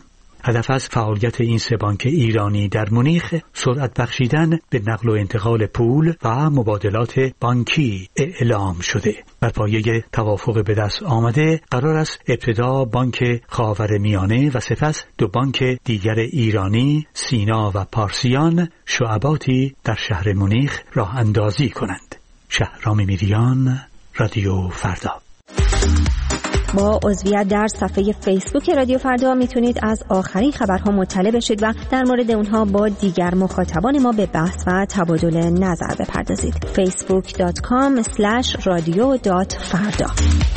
هدف از فعالیت این سه بانک ایرانی در مونیخ سرعت بخشیدن به نقل و انتقال پول و مبادلات بانکی اعلام شده. بر پایه توافق به دست آمده قرار است ابتدا بانک خاورمیانه و سپس دو بانک دیگر ایرانی سینا و پارسیان شعباتی در شهر مونیخ راه اندازی کنند. شهرام میریان، رادیو فردا. با عضویت در صفحه فیسبوک رادیو فردا میتونید از آخرین خبرها مطلع بشید و در مورد اونها با دیگر مخاطبان ما به بحث و تبادل نظر بپردازید. فیسبوک دات کام اسلش رادیو دات فردا.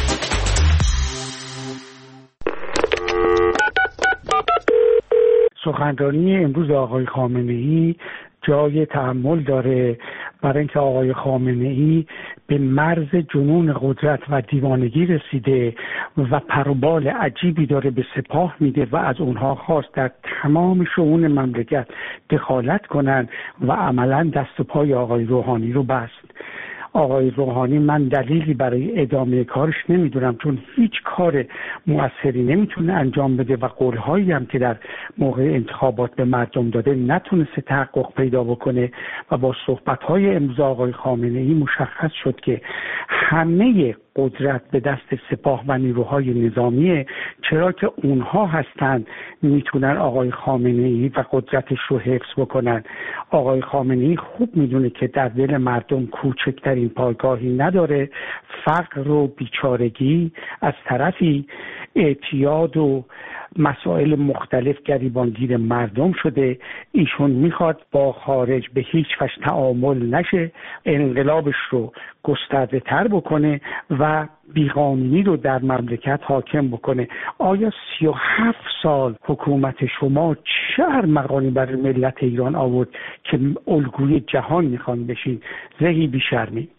سخنرانی امروز آقای خامنه‌ای جای تأمل داره، برای اینکه آقای خامنه‌ای به مرز جنون قدرت و دیوانگی رسیده و پروبال عجیبی داره به سپاه میده و از اونها خواست در تمام شئون مملکت دخالت کنن و عملا دست و پای آقای روحانی رو بست. آقای روحانی من دلیلی برای ادامه کارش نمیدونم، چون هیچ کار مؤثری نمیتونه انجام بده و قولهایی هم که در موقع انتخابات به مردم داده نتونسته تحقق پیدا بکنه و با صحبت‌های امروز آقای خامنه‌ای مشخص شد که همه قدرت به دست سپاه و نیروهای نظامیه، چرا که اونها هستند میتونن آقای خامنه‌ای و قدرتش رو حفظ بکنن. آقای خامنه‌ای خوب میدونه که در دل مردم کوچکترین پایگاهی نداره. فقر و بیچارگی از طرفی، اعتیاد و مسائل مختلف گریبانگیر مردم شده. ایشون میخواد با خارج به هیچ وجه تعامل نشه، انقلابش رو گسترده تر بکنه و بیقانونی رو در مملکت حاکم بکنه. آیا سی و هفت سال حکومت شما چه ارمغانی برای ملت ایران آورد که الگوی جهان میخوان بشین؟ زهی بیشرمی.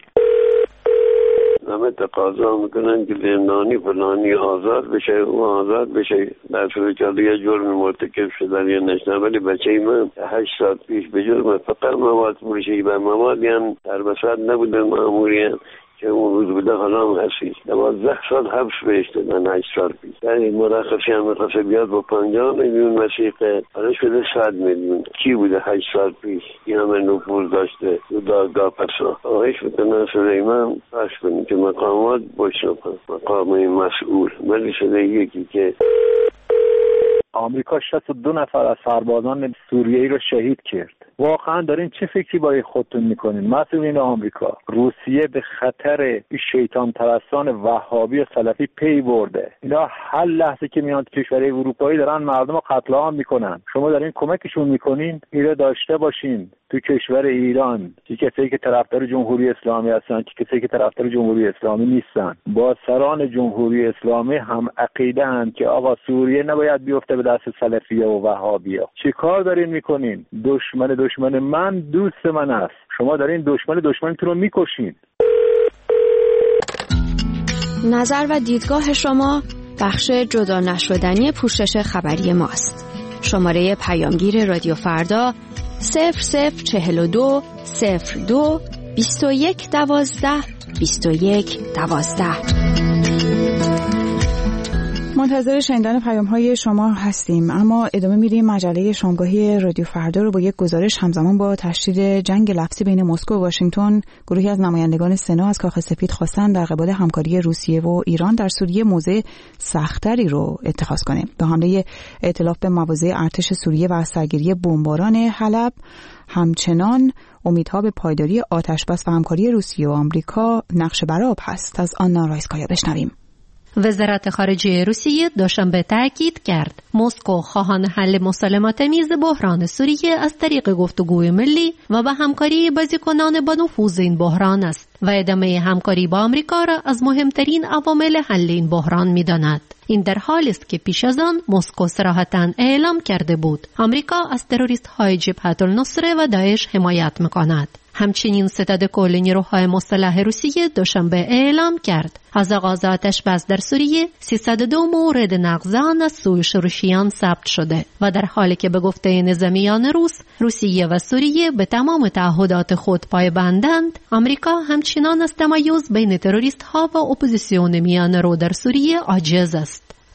همه تقاضا میکنن که زندانی فلانی آزاد بشه، او آزاد بشه، در صورت که یه جرم مرتکب شدن یا نشدن. ولی بچه من هشت سال پیش به جرم فقر مواد فروشی و موادی هم در بساط نبودن ماموری هم که اون روز بوده حالا هم هستی دوازده سال حبس بهش دادن هشت سال پیش. در این مرخصی هم میخواسته بیاد با پنجاه میلیون مسیقه، حالا شده صد میلیون. کی بوده هشت سال پیش این همه نفوذ داشته دو دادگاه پسا؟ آقایش بکنن سلیمان پس کنیم که مقامات بشنفن، مقام مسئول. ولی شده یکی که آمریکا شصت و دو نفر از سربازان سوریه‌ای رو شهید کرد. واقعا دارین چه فکری با خودتون میکنین؟ مسئولین آمریکا، روسیه به خطر شیطان پرستان وهابی و سلفی پی برده. اینا هر لحظه که میان کشورهای اروپایی دارن مردم رو قتل عام میکنن. شما دارین کمکشون میکنین. اینا داشته باشین تو کشور ایران که کسایی که طرفدار جمهوری اسلامی هستن، که کسایی که طرفدار جمهوری اسلامی نیستن، با سران جمهوری اسلامی هم عقیده اند که آقا سوریه نباید بیفته به دست سلفیه و وهابیا. چی کار دارین میکنین؟ دشمن دشمن من دوست من است. شما دارین دشمن دشمنتون رو میکشین. نظر و دیدگاه شما بخش جدا نشدنی پوشش خبری ماست. شماره پیامگیر رادیو فردا صفر صفر چهل و دو صفر دو بیست و یک دوازده بیست و یک دوازده. منتظر شنیدن پیام‌های شما هستیم، اما ادامه میدیم مجله شامگاهی رادیو فردا رو با یک گزارش. همزمان با تشدید جنگ لفظی بین مسکو و واشنگتن، گروهی از نمایندگان سنا از کاخ سفید خواستند در قبال همکاری روسیه و ایران در سوریه موضع سخت‌تری رو اتخاذ کنه. به حمله ائتلاف به مواضع ارتش سوریه و از سرگیری بمباران حلب، همچنان امیدها به پایداری آتشبس و همکاری روسیه و آمریکا نقش برآب هست. از آنا رایسکایا بشنویم. وزارت خارجه روسیه دوشنبه تاکید کرد مسکو خواهان حل مسالمت‌آمیز بحران سوریه از طریق گفتگوی ملی و با همکاری بازیکنان با نفوذ این بحران است و ادامه همکاری با آمریکا را از مهمترین عوامل حل این بحران می‌داند. این در حالی است که پیش از آن مسکو صراحتاً اعلام کرده بود آمریکا از تروریست‌های جبهة النصره و داعش حمایت می‌کند. همچنین ستاد کل نیروهای مسلح روسیه دوشنبه اعلام کرد از آغاز آتش‌بس در سوریه سیصد و دو مورد نقض آن از سوی شورشیان ثبت شده و در حالی که به گفته نظامیان روس روسیه و سوریه به تمام تعهدات خود پایبندند، آمریکا همچنان از تمایز بین تروریست‌ها و اپوزیسیون میان رو در سوریه عاجز است.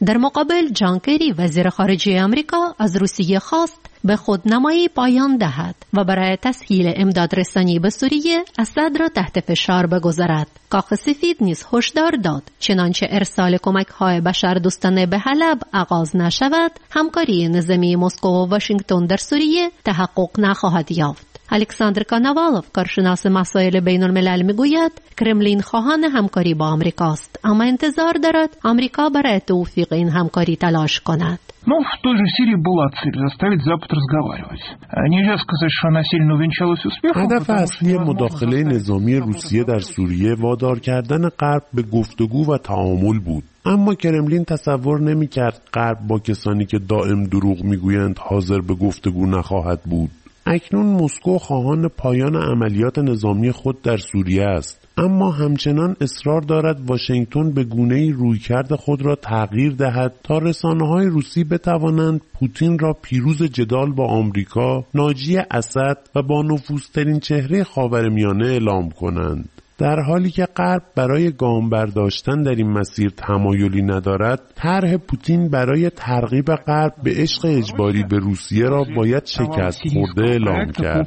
در مقابل جان کری وزیر خارجه آمریکا از روسیه خواست به خودنمایی پایان دهد و برای تسهیل امداد رسانی به سوریه اسد را تحت فشار بگذارد. کاخ سفید نیز هشدار داد چنانچه ارسال کمک‌های بشردوستانه به حلب آغاز نشود، همکاری نظامی مسکو و واشنگتن در سوریه تحقق نخواهد یافت. الکساندر کاناوالوف، کارشناس مسائل بین الملل، میگوید کرملین خواهان همکاری با آمریکاست، اما انتظار دارد آمریکا برای توفیق این همکاری تلاش کند. Ну, в той же Сирии была цель заставить Запад разговаривать. Нельзя сказать, что она сильно увенчалась успехом. هدف اصلی مداخله نظامی روسیه در سوریه وادار کردن غرب به گفتگو و تعامل بود. اما کرملین تصور نمی‌کرد غرب با کسانی که دائم دروغ میگویند حاضر به گفتگو نخواهد بود. اکنون مسکو خواهان پایان عملیات نظامی خود در سوریه است، اما همچنان اصرار دارد واشنگتن به گونه‌ای رویکرد خود را تغییر دهد تا رسانه‌های روسی بتوانند پوتین را پیروز جدال با آمریکا، ناجی اسد و با نفوذترین چهره خاورمیانه اعلام کنند. در حالی که غرب برای گام برداشتن در این مسیر تمایلی ندارد، طرح پوتین برای ترغیب غرب به عشق اجباری به روسیه را باید شکست خورده اعلام کرد.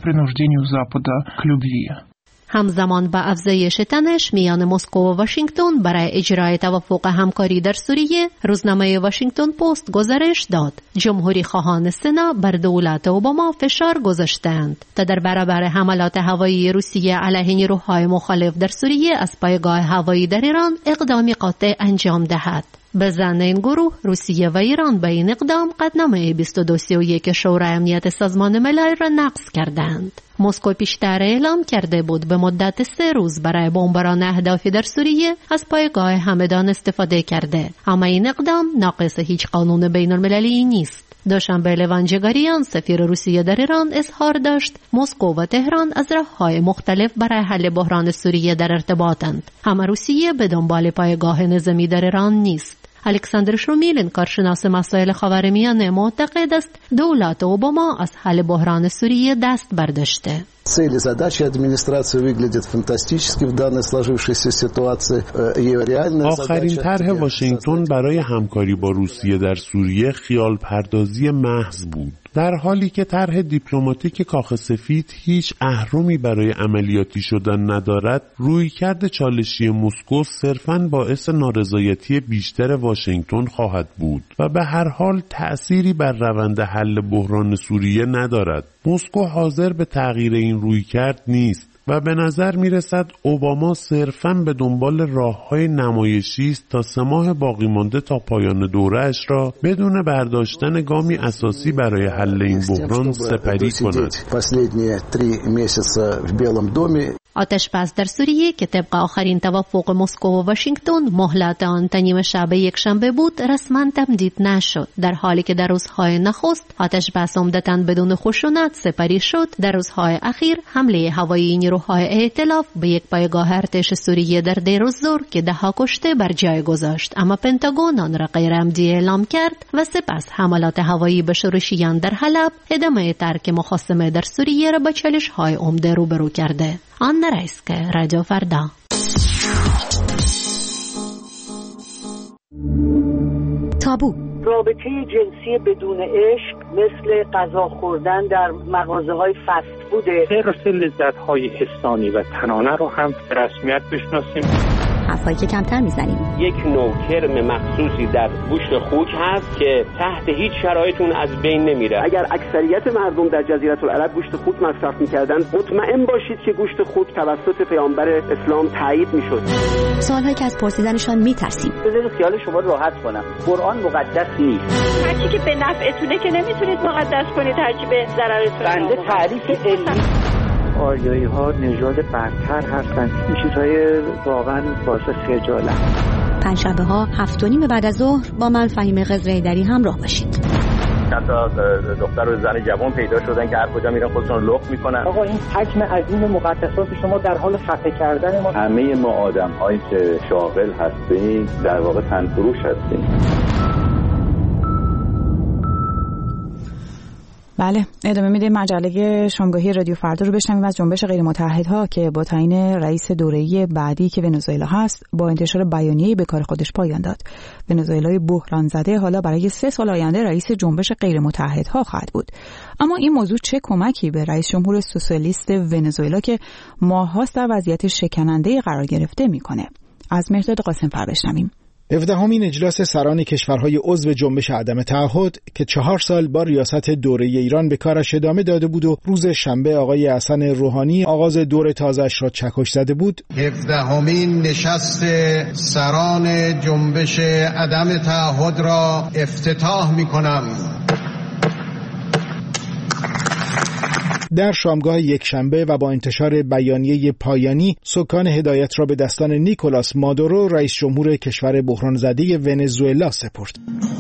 همزمان با افزایش تنش میان مسکو و واشنگتن برای اجرای توافق همکاری در سوریه، روزنامه واشنگتن پست گزارش داد جمهوری خواهان سنا بر دولت اوباما فشار گذاشتند تا در برابر حملات هوایی روسیه علیه نیروهای مخالف در سوریه از پایگاه هوایی در ایران اقدامی قاطع انجام دهد. به ظن این گروه، روسیه و ایران به این اقدام قطعنامه بیست و دو سی و یک شورای امنیت سازمان ملل را نقض کردند. مسکو پیشتر اعلام کرده بود به مدت سه روز برای بمباران اهدافی در سوریه از پایگاه همدان استفاده کرده، اما این اقدام ناقص هیچ قانون بین المللی نیست. دوشنبه لوان جگاریان، سفیر روسیه در ایران، اظهار داشت مسکو و تهران از راه‌های مختلف برای حل بحران سوریه در ارتباطند، اما روسیه به دنبال پایگاه نظامی در ایران نیست. الکساندر شرومیلین، کارشناس مسائل خاورمیانه، معتقد است دولت اوباما از حل بحران سوریه دست برداشته. Цели, задачи администрации выглядят фантастически в данной сложившейся ситуации. Ее реальная задача. آخرین طرح واشنگتن برای همکاری با روسیه در سوریه خیال پردازی محض بود، در حالی که طرح دیپلماتیک کاخ سفید هیچ اهرمی برای عملیاتی شدن ندارد. رویکرد چالشی مسکو صرفاً باعث نارضایتی بیشتر واشنگتن خواهد بود و به هر حال تأثیری بر روند حل بحران سوریه ندارد. مسکو حاضر به تغییر این رویکرد نیست و به نظر می رسد اوباما صرفاً به دنبال راه‌های نمایشی است تا سه ماه باقی مانده تا پایان دوره‌اش را بدون برداشتن گامی اساسی برای حل این بحران سپری کند. آتش بس در سوریه که طبق آخرین توافق مسکو و واشنگتن مهلت آن تا نیمه شب یک شنبه بود، رسما تمدید نشد، در حالی که در روزهای نخست آتش بس عمدتاً بدون خشونت سپری شد. در روزهای اخیر حمله هوایی نیروهای ائتلاف به یک پایگاه ارتش سوریه در دیر الزور که ده ها کشته بر جای گذاشت، اما پنتاگون آن را غیر عمدی اعلام کرد و سپس حملات هوایی به شورشیان در حلب ادامه ترک مخاصمه در سوریه را با چالش‌های عمده روبرو کرده. آنا رایسکه، رادیو فردا. تابو رابطه جنسی بدون عشق مثل غذا خوردن در مغازه‌های فست فوده. حرص لذت‌های حسانی و تنانه رو هم به رسمیت بشناسیم. حرفایی که کمتر میزنیم. یک نوع کرم مخصوصی در گوشت خوک هست که تحت هیچ شرایطی از بین نمیره. اگر اکثریت مردم در جزیره العرب گوشت خوک مصرف میکردن، مطمئن باشید که گوشت خوک توسط پیامبر اسلام تایید میشد. سوالهایی که از پرسیدنشان میترسیم. بذارید خیال شما رو راحت کنم. قرآن مقدس نیست. هرچی که به نفعتونه که نمیتونید مقدس کنید، هرچی به ضررتونه. بنده تعریف علمی آریایی ها نژاد برتر هستند. این چیزهای واقعا باعث خجالت. پنجشنبه ها هفت و نیم بعد از ظهر با من فهیم قزره‌ایدری همراه باشید. حتی دختر و زن جوان پیدا شدن که هر کجا میرن خودشون رو لخت میکنن. آقا این حجم عظیم مقدسات شما در حال خفه کردن ما. همه ما آدم هایی که شاغل هستیم در واقع تنفروش هستیم. بله، ادامه میده مجله شامگاهی رادیو فردا رو بشنویم از جنبش غیر متحدها که با تعیین رئیس دوره‌ای بعدی که ونزوئلا هست با انتشار بیانیه‌ای به کار خودش پایان داد. ونزوئلای بحران زده حالا برای سه سال آینده رئیس جنبش غیر متحدها خواهد بود. اما این موضوع چه کمکی به رئیس جمهور سوسیالیست ونزوئلا که ماه‌هاست در وضعیت شکننده قرار گرفته میکنه؟ از مهرداد قاسم‌فر بشنویم. هفدهمین اجلاس سران کشورهای عضو جنبش عدم تعهد که چهار سال با ریاست دوره ایران به کارش ادامه داده بود و روز شنبه آقای حسن روحانی آغاز دور تازه‌اش را چکش زده بود. هفدهمین نشست سران جنبش عدم تعهد را افتتاح می‌کنم. در شامگاه یک شنبه و با انتشار بیانیه پایانی سکان هدایت را به دستان نیکولاس مادورو رئیس جمهور کشور بحران زده ونزوئلا سپرد.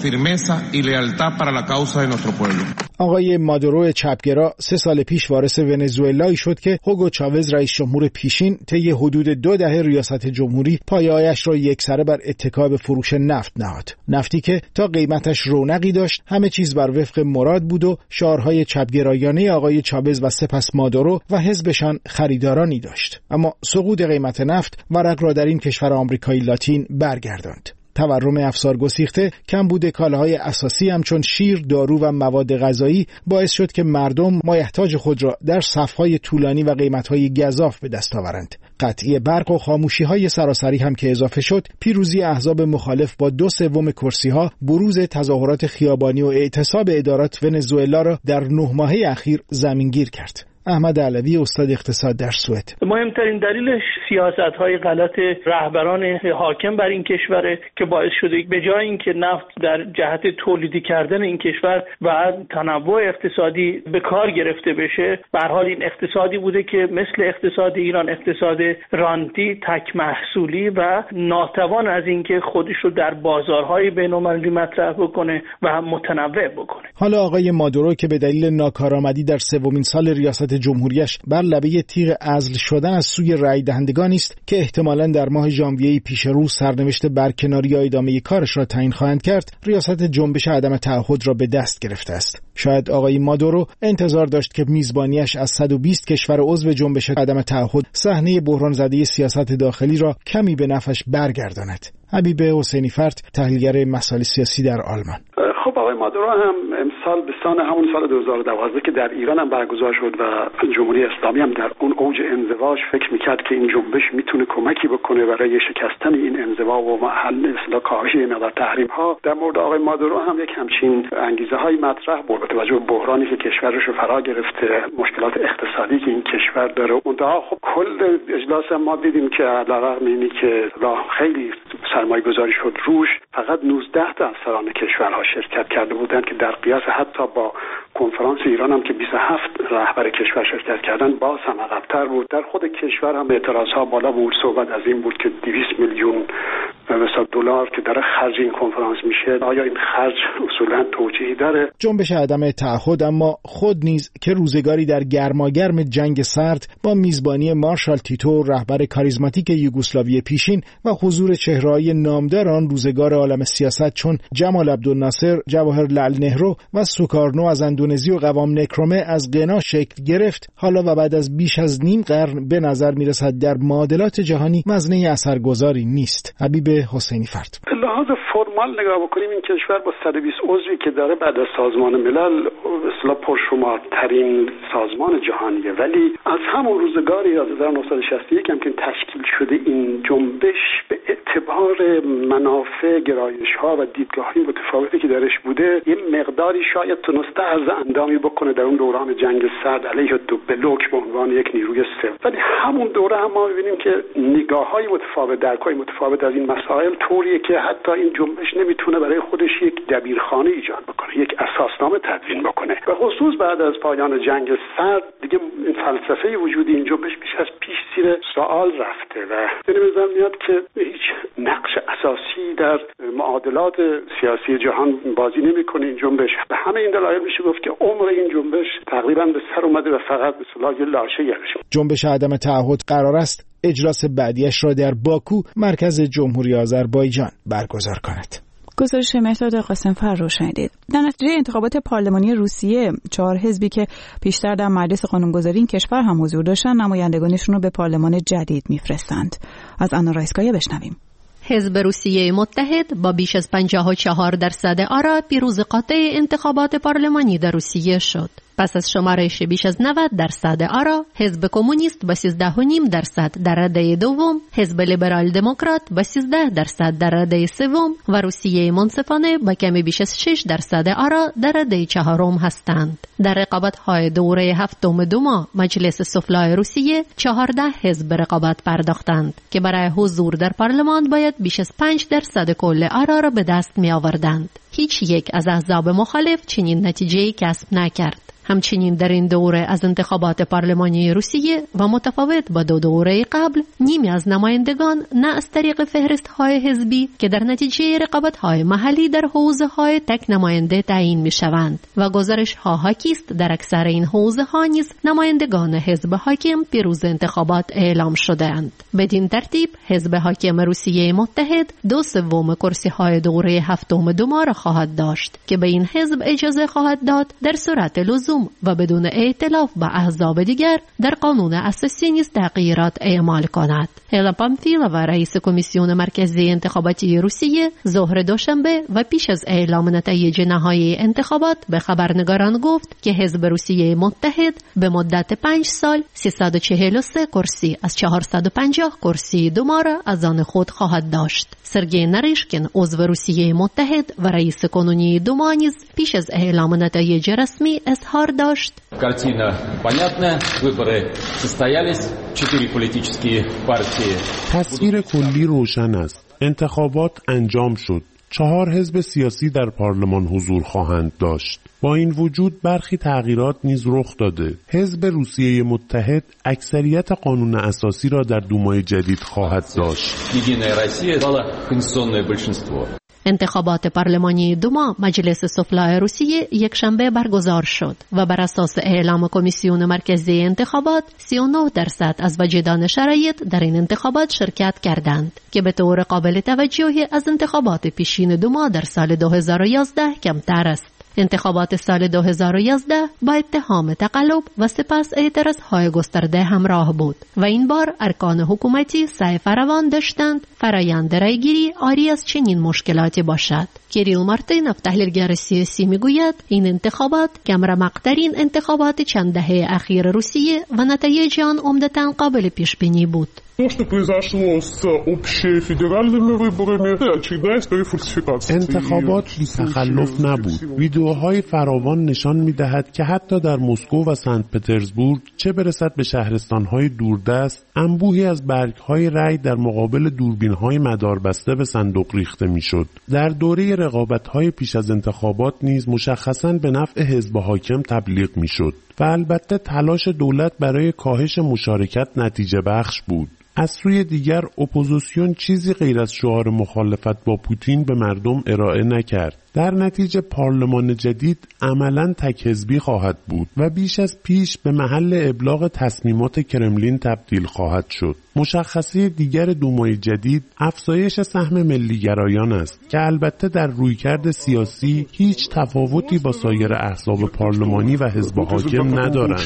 آقای مادورو چپگرا سه سال پیش وارث ونزوئلایی شد که هوگو چاوز رئیس جمهور پیشین طی حدود دو دهه ریاست جمهوری پایه‌ایش را یکسره بر اتکا به فروش نفت نهاد. نفتی که تا قیمتش رونقی داشت، همه چیز بر وفق مراد بود و شعارهای چپگرایانه آقای چاوز و سپس مادورو و حزبشان خریدارانی داشت. اما سقوط قیمت نفت ورق را در این کشور آمریکایی لاتین برگرداند. تورم افسار گسیخته، کمبود کالاهای اساسی همچون شیر، دارو و مواد غذایی باعث شد که مردم مایحتاج خود را در صفهای طولانی و قیمتهای گزاف به دست آورند. قطعی برق و خاموشی‌های سراسری هم که اضافه شد، پیروزی احزاب مخالف با دو سوم کرسی‌ها، بروز تظاهرات خیابانی و اعتصاب ادارات ونزوئلا را در نه ماهه اخیر زمینگیر کرد. احمد علوی استاد اقتصاد در سوئد: مهمترین دلیلش سیاست‌های غلط رهبران حاکم بر این کشوره که باعث شده به جای اینکه نفت در جهت تولیدی کردن این کشور و تنوع اقتصادی به کار گرفته بشه، به هر حال این اقتصادی بوده که مثل اقتصاد ایران اقتصاد رانتی، تک محصولی و ناتوان از اینکه خودش رو در بازارهای بین‌المللی مطرح بکنه و متنوع بکنه. حالا آقای مادورو که به دلیل ناکارآمدی در سومین سال ریاست جمهوریش بر لبه تیغ عزل شدن از سوی رای دهندگان است که احتمالاً در ماه ژانویه پیش رو سرنوشت برکناری یا ادامه کارش را تعیین خواهند کرد، ریاست جنبش عدم تعهد را به دست گرفته است. شاید آقای مادورو انتظار داشت که میزبانیش از صد و بیست کشور عضو جنبش عدم تعهد صحنه بحران زده سیاست داخلی را کمی به نفعش برگرداند. حبیب حسینی فرد، تحلیلگر مسائل سیاسی در آلمان: خب آقای مادورو هم امسال به سان همون سال دو هزار و دوازده که در ایران هم برگزار شد و جمهوری اسلامی هم در اون اوج انزواش فکر میکرد که این جنبش میتونه کمکی بکنه برای شکستن این انزوا و حل اصلاح کاهش مقدار تحریم ها. در مورد آقای مادورو هم یک همچین انگیزه های مطرح بود با توجه به بحرانی که کشورش رو فرا گرفته، مشکلات اقتصادی که این کشور داره. اونها خب کل اجلاس ما دیدیم که علاوه بر اینی که خیلی سرمایه گذاری شد روش، فقط نوزده تا از سران کشورها شرکت کرده بودند که در قیاس حتی با کنفرانس ایران هم که بیست و هفت رهبر کشور شرکت کردن باز هم عقب‌تر بود. در خود کشور هم اعتراضها بالا بود. صحبت از این بود که دویست میلیون مثلا دلار که داره خرج این کنفرانس میشه، آیا این خرج اصولا توجیهی داره؟ جنبش عدم تعهد اما خود نیز که روزگاری در گرماگرم جنگ سرد با میزبانی مارشال تیتو رهبر کاریزماتیک یوگسلاوی پیشین و حضور چهره‌های نامدار آن روزگار عالم سیاست چون جمال عبدالناصر، جواهرلال نهرو و سوکارنو از اندونزی و قوام نکرومه از غنا شکل گرفت، حالا و بعد از بیش از نیم قرن به نظر میرسد در معادلات جهانی وزنه اثرگذاری نیست. حبیب حسینی فرد: لحاظ فرمال نگاه بکنیم این کشور با صد و بیست عضوی که داره بعد از سازمان ملل اصلا پرشمارترین سازمان جهانیه، ولی از همون روزگاری از هزار و نهصد و شصت و یک هم که تشکیل شده این جنبش به اعتبار منافع، گرایش‌ها و دیدگاه‌های متفاوتی که درش بوده یه مقداری شاید تونسته از اندامی بکنه در اون دوران جنگ سرد علیه دو بلوک به عنوان یک نیروی سوم، ولی همون دوره هم ما می‌بینیم که نگاه‌های متفاوت، درک‌های متفاوت از این مسائل طوریه که حتی این جنبش نمیتونه برای خودش یک دبیرخانه ایجاد بکنه، یک اساسنامه تدوین بکنه. و خصوص بعد از پایان جنگ سرد دیگه این فلسفه وجودی این جنبش بیش از پیش زیر سوال رفته و به نظر میاد که هیچ نقش اساسی در معادلات سیاسی جهان بازی نمیکنه این جنبش. به همه این دلایل میشه گفت که عمر این جنبش تقریبا به سر اومده و فقط به اصطلاح لاشه گرش. جنبش عدم تعهد قرار است اجلاس بعدیش را در باکو، مرکز جمهوری آذربایجان برگزار کند. گزارش مهرداد قاسم‌فر رو شنیدید. در نتیجه انتخابات پارلمانی روسیه چهار حزبی که پیشتر در مجلس قانونگذاری این کشور هم حضور داشتن نمایندگانشون رو به پارلمان جدید میفرستند. از آنا رایسکایا بشنویم. حزب روسیه متحد با بیش از پنجاه و چهار درصد آرا پیروز قاطع انتخابات پارلمانی در روسیه شد. پس از شمارش بیش از نود درصد آرا، حزب کمونیست با سیزده و نیم درصد در رده دوم، حزب لیبرال دموکرات با سیزده درصد در رده سوم و روسیه منصفانه با کمی بیش از شش درصد آرا در رده چهارم هستند. در رقابت‌های دوره هفتم دوما مجلس سفلای روسیه چهارده حزب رقابت پرداختند که برای حضور در پارلمان باید بیش از پنج درصد کل آرا را به دست می آوردند. هیچ یک از احزاب مخالف چنین نتیجه‌ای کسب نکرد. همچنین در این دوره از انتخابات پارلمانی روسیه و متفاوت با دو دوره قبل، نیمی از نمایندگان نه از طریق فهرست‌های حزبی که در نتیجه رقابت‌های محلی در حوزه‌های تک نماینده تعیین می‌شوند و گزارش‌ها حاکی است در اکثر این حوزه‌ها نیز نمایندگان حزب حاکم پیروز انتخابات اعلام شده‌اند. بدین ترتیب حزب حاکم روسیه متحد دو سوم کرسی‌های دوره هفتم دوما را خواهد داشت که به این حزب اجازه خواهد داد در صورت لزوم و بدون ائتلاف با احزاب دیگر در قانون اساسی نیز تغییرات اعمال کند. هلا پامفیلووا رئیس کمیسیون مرکزی انتخاباتی روسیه ظهر دوشنبه و پیش از اعلام نتایج نهایی انتخابات به خبرنگاران گفت که حزب روسیه متحد به مدت پنج سال سیصد و چهل و سه کرسی از چهارصد و پنجاه کرسی دوما را از آن خود خواهد داشت. سرگئی ناریشکین عضو روسیه متحد و رئیس کنونی دوما نیز پیش از اعلام نتایج رسمی اظهار داشت. Картина понятна. Выборы состоялись. Четыре политические партии. تصویر کلی روشن است. انتخابات انجام شد. چهار حزب سیاسی در پارلمان حضور خواهند داشت. با این وجود برخی تغییرات نیز رخ داده. حزب روسیه متحد اکثریت قانون اساسی را در دومای جدید خواهد داشت. انتخابات پارلمانی دوما مجلس سفلای روسیه یک شنبه برگزار شد و بر اساس اعلام کمیسیون مرکزی انتخابات سی و نه درصد از وجدان شرایط در این انتخابات شرکت کردند که به طور قابل توجهی از انتخابات پیشین دوما در سال دو هزار و یازده کمتر است. انتخابات سال دو هزار و یازده با اتهام تقلب و سپس اعتراضهای گسترده همراه بود و این بار ارکان حکومتی سعی فراوان داشتند فرایند رایگیری عاری از چنین مشکلاتی باشد. کیریل مارتینوف تحلیلگر سیاسی میگوید این انتخابات کمرمق‌ترین انتخابات چند دهه اخیر روسیه و نتایج آن عمدتاً قابل پیش بینی بود. То, что произошло с общефедеральными выборами, это очередная история фальсификации. انتخابات بی تخلف نبود. ویدیوهای فراوان نشان می‌دهد که حتی در مسکو و سنت پترزبورگ چه برسد به شهرستان‌های دوردست، انبوهی از برگ‌های رای در مقابل دوربین‌های مداربسته به صندوق ریخته می‌شد. در دوره رقابت‌های پیش از انتخابات نیز مشخصاً به نفع حزب حاکم تبلیغ می‌شد و البته تلاش دولت برای کاهش مشارکت نتیجه بخش بود. از سوی دیگر اپوزیسیون چیزی غیر از شعار مخالفت با پوتین به مردم ارائه نکرد. در نتیجه پارلمان جدید عملاً تک حزبی خواهد بود و بیش از پیش به محل ابلاغ تصمیمات کرملین تبدیل خواهد شد. مشخصه دیگر دومای جدید افزایش سهم ملیگرایان است که البته در رویکرد سیاسی هیچ تفاوتی با سایر احزاب پارلمانی و حزب حاکم ندارند.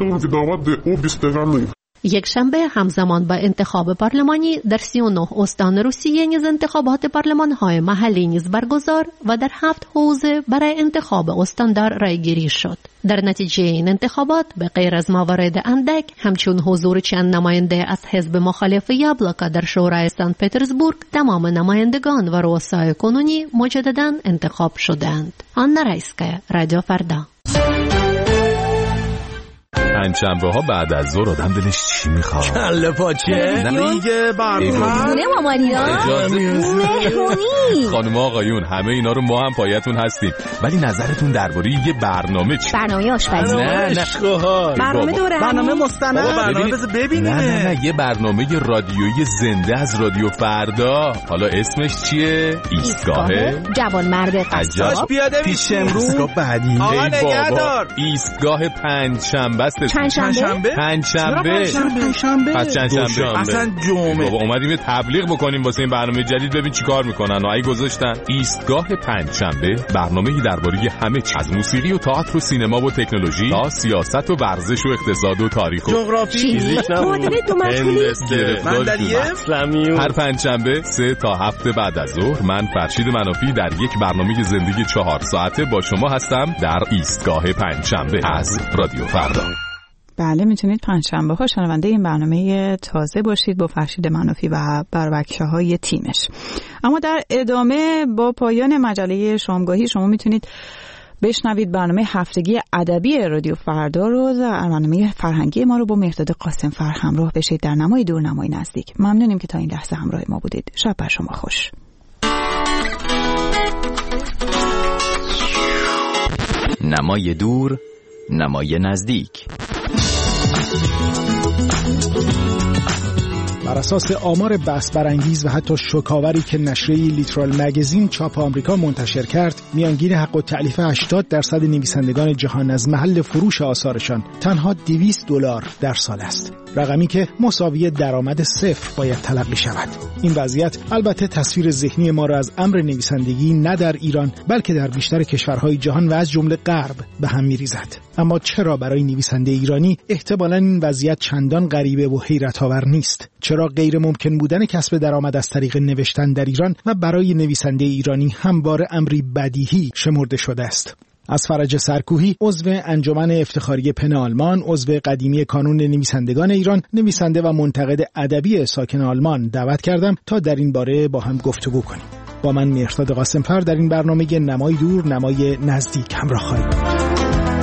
یک شنبه همزمان با انتخاب پارلمانی در سی و نه استان روسیه نیز انتخابات پارلمان‌های محلی نیز برگزار و در هفت حوزه برای انتخاب استاندار رایگیری شد. در نتیجه این انتخابات به غیر از موارد اندک همچون حضور چند نماینده از حزب مخالف یابلوکا در شورای سنت پترزبورگ، تمام نمایندگان و رؤسای کنونی مجدداً انتخاب شدند. آنا رایسکایا، رادیو فردا. پنجشنبه ها بعد از ظهر آدم دلش چی میخواد؟ کله پاچه؟ دیگه برنامه خونه مامانیان؟ مهمونی خانم آقایون همه اینا رو ما هم پایتون هستیم، ولی نظرتون درباره یه برنامه چی؟ برنامه آشپزی؟ نه نه برنامه دوره برنامه مستند؟ برنامه بذار ببینیم. نه نه نه یه برنامه رادیویی زنده از رادیو فردا. حالا اسمش چیه؟ ایستگاه جوان مرد قصاب پیاده پیش امروز. ایستگاه بعدی آقا نگهدار. ایستگاه پنجشنبه است چند شنبه پنج شنبه پس چند شنبه اصلا جمعه. بابا اومدیم تبلیغ بکنیم واسه این برنامه جدید، ببین چیکار میکنن. اگه گذاشتن ایستگاه پنج شنبه، برنامه‌ای درباره همه چیز، از موسیقی و تئاتر و سینما و تکنولوژی تا سیاست و ورزش و اقتصاد و تاریخ و جغرافی، فیزیک، معادله دو مشغولی، هر پنج شنبه سه تا هفت بعد از ظهر من فرشید منافی در یک برنامه زندگی چهار ساعته با شما هستم در ایستگاه پنج شنبه از رادیو فردا. بله، میتونید پنجشنبه ها شنونده این برنامه تازه باشید با فرشید منافی و بربکشه‌های تیمش. اما در ادامه با پایان مجله شامگاهی شما میتونید بشنوید برنامه هفتگی ادبی رادیو فردا رو، برنامه فرهنگی ما رو با مهرداد قاسم فر همراه بشید در نمای دور نمای نزدیک. ممنونیم که تا این لحظه همراه ما بودید. شب بر شما خوش. نمای دور نمای نزدیک. بر اساس آمار بحث برانگیز و حتی شوکاوری که نشریه لیترال مگزین چاپ آمریکا منتشر کرد، میانگین حق التألیف هشتاد درصد نویسندگان جهان از محل فروش آثارشان تنها دویست دلار در سال است، رقمی که مساوی درآمد صفر باید تلقی شود. این وضعیت البته تصویر ذهنی ما را از امر نویسندگی نه در ایران بلکه در بیشتر کشورهای جهان و از جمله غرب به هم می‌ریزد. اما چرا برای نویسنده ایرانی احتمالاً این وضعیت چندان غریبه و حیرت‌آور نیست؟ چرا غیر ممکن بودن کسب درآمد از طریق نوشتن در ایران و برای نویسنده ایرانی همواره امری بدیهی شمرده شده است؟ از فرج سرکوهی، عضو انجمن افتخاری پن آلمان، عضو قدیمی کانون نویسندگان ایران، نویسنده و منتقد ادبی ساکن آلمان دعوت کردم تا در این باره با هم گفتگو کنیم. با من مهرداد قاسم فر در این برنامه نمای دور نمای نزدیک همراه خواهید بود.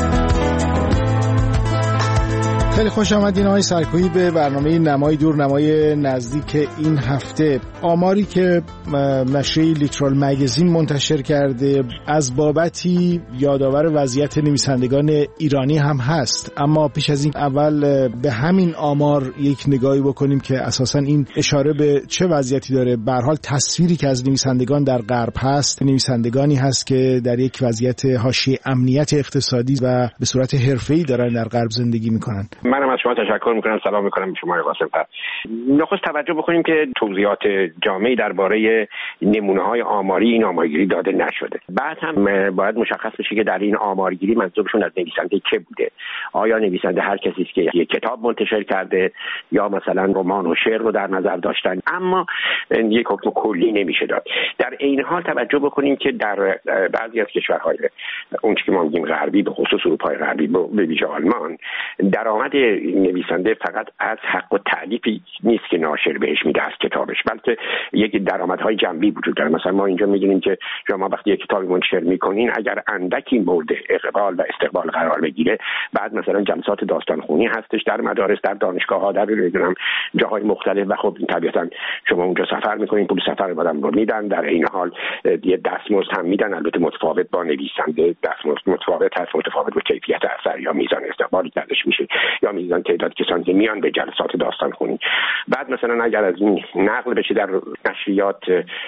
خیلی خوش آمدین آقای سرکویی به برنامه نمای دور نمای نزدیک این هفته. آماری که نشریه لیترال مگزین منتشر کرده از بابتی یادآور وضعیت نویسندگان ایرانی هم هست، اما پیش از این اول به همین آمار یک نگاهی بکنیم که اساساً این اشاره به چه وضعیتی داره. به هر حال تصویری که از نویسندگان در غرب هست، نویسندگانی هست که در یک وضعیت حاشیه امنیت اقتصادی و به صورت حرفه‌ای دارن در غرب زندگی میکنن. منم از شما تشکر میکنم، سلام میکنم به شما آقای قاسم فر. نخست توجه بکنیم که توضیحات جامعی درباره نمونه‌های آماری این آمارگیری داده نشده. بعد هم باید مشخص بشه که در این آمارگیری منظورشون از نویسنده که بوده. آیا نویسنده هر کسی است که یک کتاب منتشر کرده یا مثلا رمان و شعر رو در نظر داشتن؟ اما یک حکم کلی نمیشه داد. در این حال توجه بکنیم که در بعضی از کشورهای اون که ما میگیم غربی، به خصوص اروپای غربی به ویژه آلمان، درآمد نویسنده فقط از حق و تألیفی نیست که ناشر بهش میده از کتابش، بلکه یک درآمدهای جنبی وجود داره. مثلا ما اینجا میدونیم که شما وقتی یک کتابی منتشر میکنین، اگر اندکی مورد اقبال و استقبال قرار بگیره، بعد مثلا جلسات داستانخوانی هستش در مدارس، در دانشگاه‌ها، در نمیدونم جاهای مختلف، و خب طبیعتا شما اونجا سفر میکنین، پول سفر آدم رو میدن، در این حال یه دستمزد هم میدن، البته متفاوت با نویسنده، دستمزد متفاوت هست، متفاوت با کیفیت اثر یا میزان استقبالی درش میشه یا میزان تعداد کسانی که میان به جلسات داستانخوانی. بعد مثلا اگر از این نقل بشه در نشریات،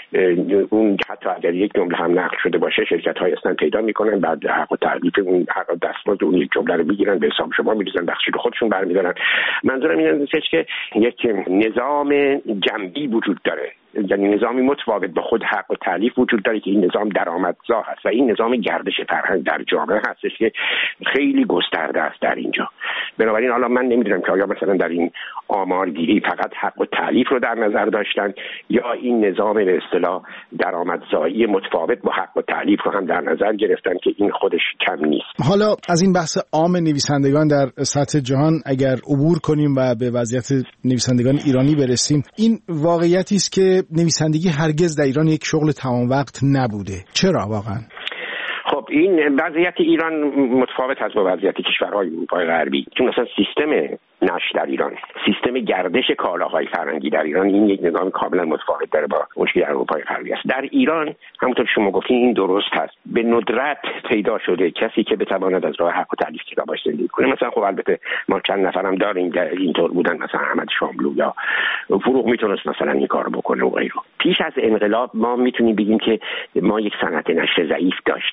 اون حتی اگر یک جمله هم نقل شده باشه، شرکت‌های اصلا پیدا میکنن، بعد حق و تعلیف اون حق دستمزد اون یک جمله رو میگیرن، به حساب شما میریزن، بخشی رو خودشون برمیدارن. منظورم اینه که یک نظام جنبی وجود داره، یعنی نظامی متفاوت با خود حق و تألیف وجود داره که این نظام درآمدزا هست و این نظام گردش فرهنگ در جامعه هستش که خیلی گسترده است در اینجا. بنابراین حالا من نمیدونم که آیا مثلا در این آمارگیری فقط حق و تألیف رو در نظر داشتن یا این نظام به اصطلاح درآمدزایی متفاوت با حق و تألیف رو هم در نظر گرفتن که این خودش کم نیست. حالا از این بحث عام نویسندگان در سطح جهان اگر عبور کنیم و به وضعیت نویسندگان ایرانی برسیم، این واقعیتی است که نویسندگی هرگز در ایران یک شغل تمام وقت نبوده. چرا واقعا؟ خب این وضعیت ایران متفاوت هست با وضعیت کشورهای اروپای غربی، چون مثلا سیستم نشر در ایران، سیستم گردش کالاهای فرهنگی در ایران، این یک نظام کاملا متفاوت داره با اون که در اروپای غربی است. در ایران همونطور که شما گفتین این درست هست، به ندرت پیدا شده کسی که بتواند از راه حق و تألیف کتابش زندگی کنه. مثلا خب البته ما چند نفرم داریم که اینطور بودن، مثلا احمد شاملو یا فروغ میتونست مثلا این کارو بکنه و غیره. پیش از انقلاب ما میتونیم بگیم که ما یک صنعت نشر ضعیف داشتیم. بعد از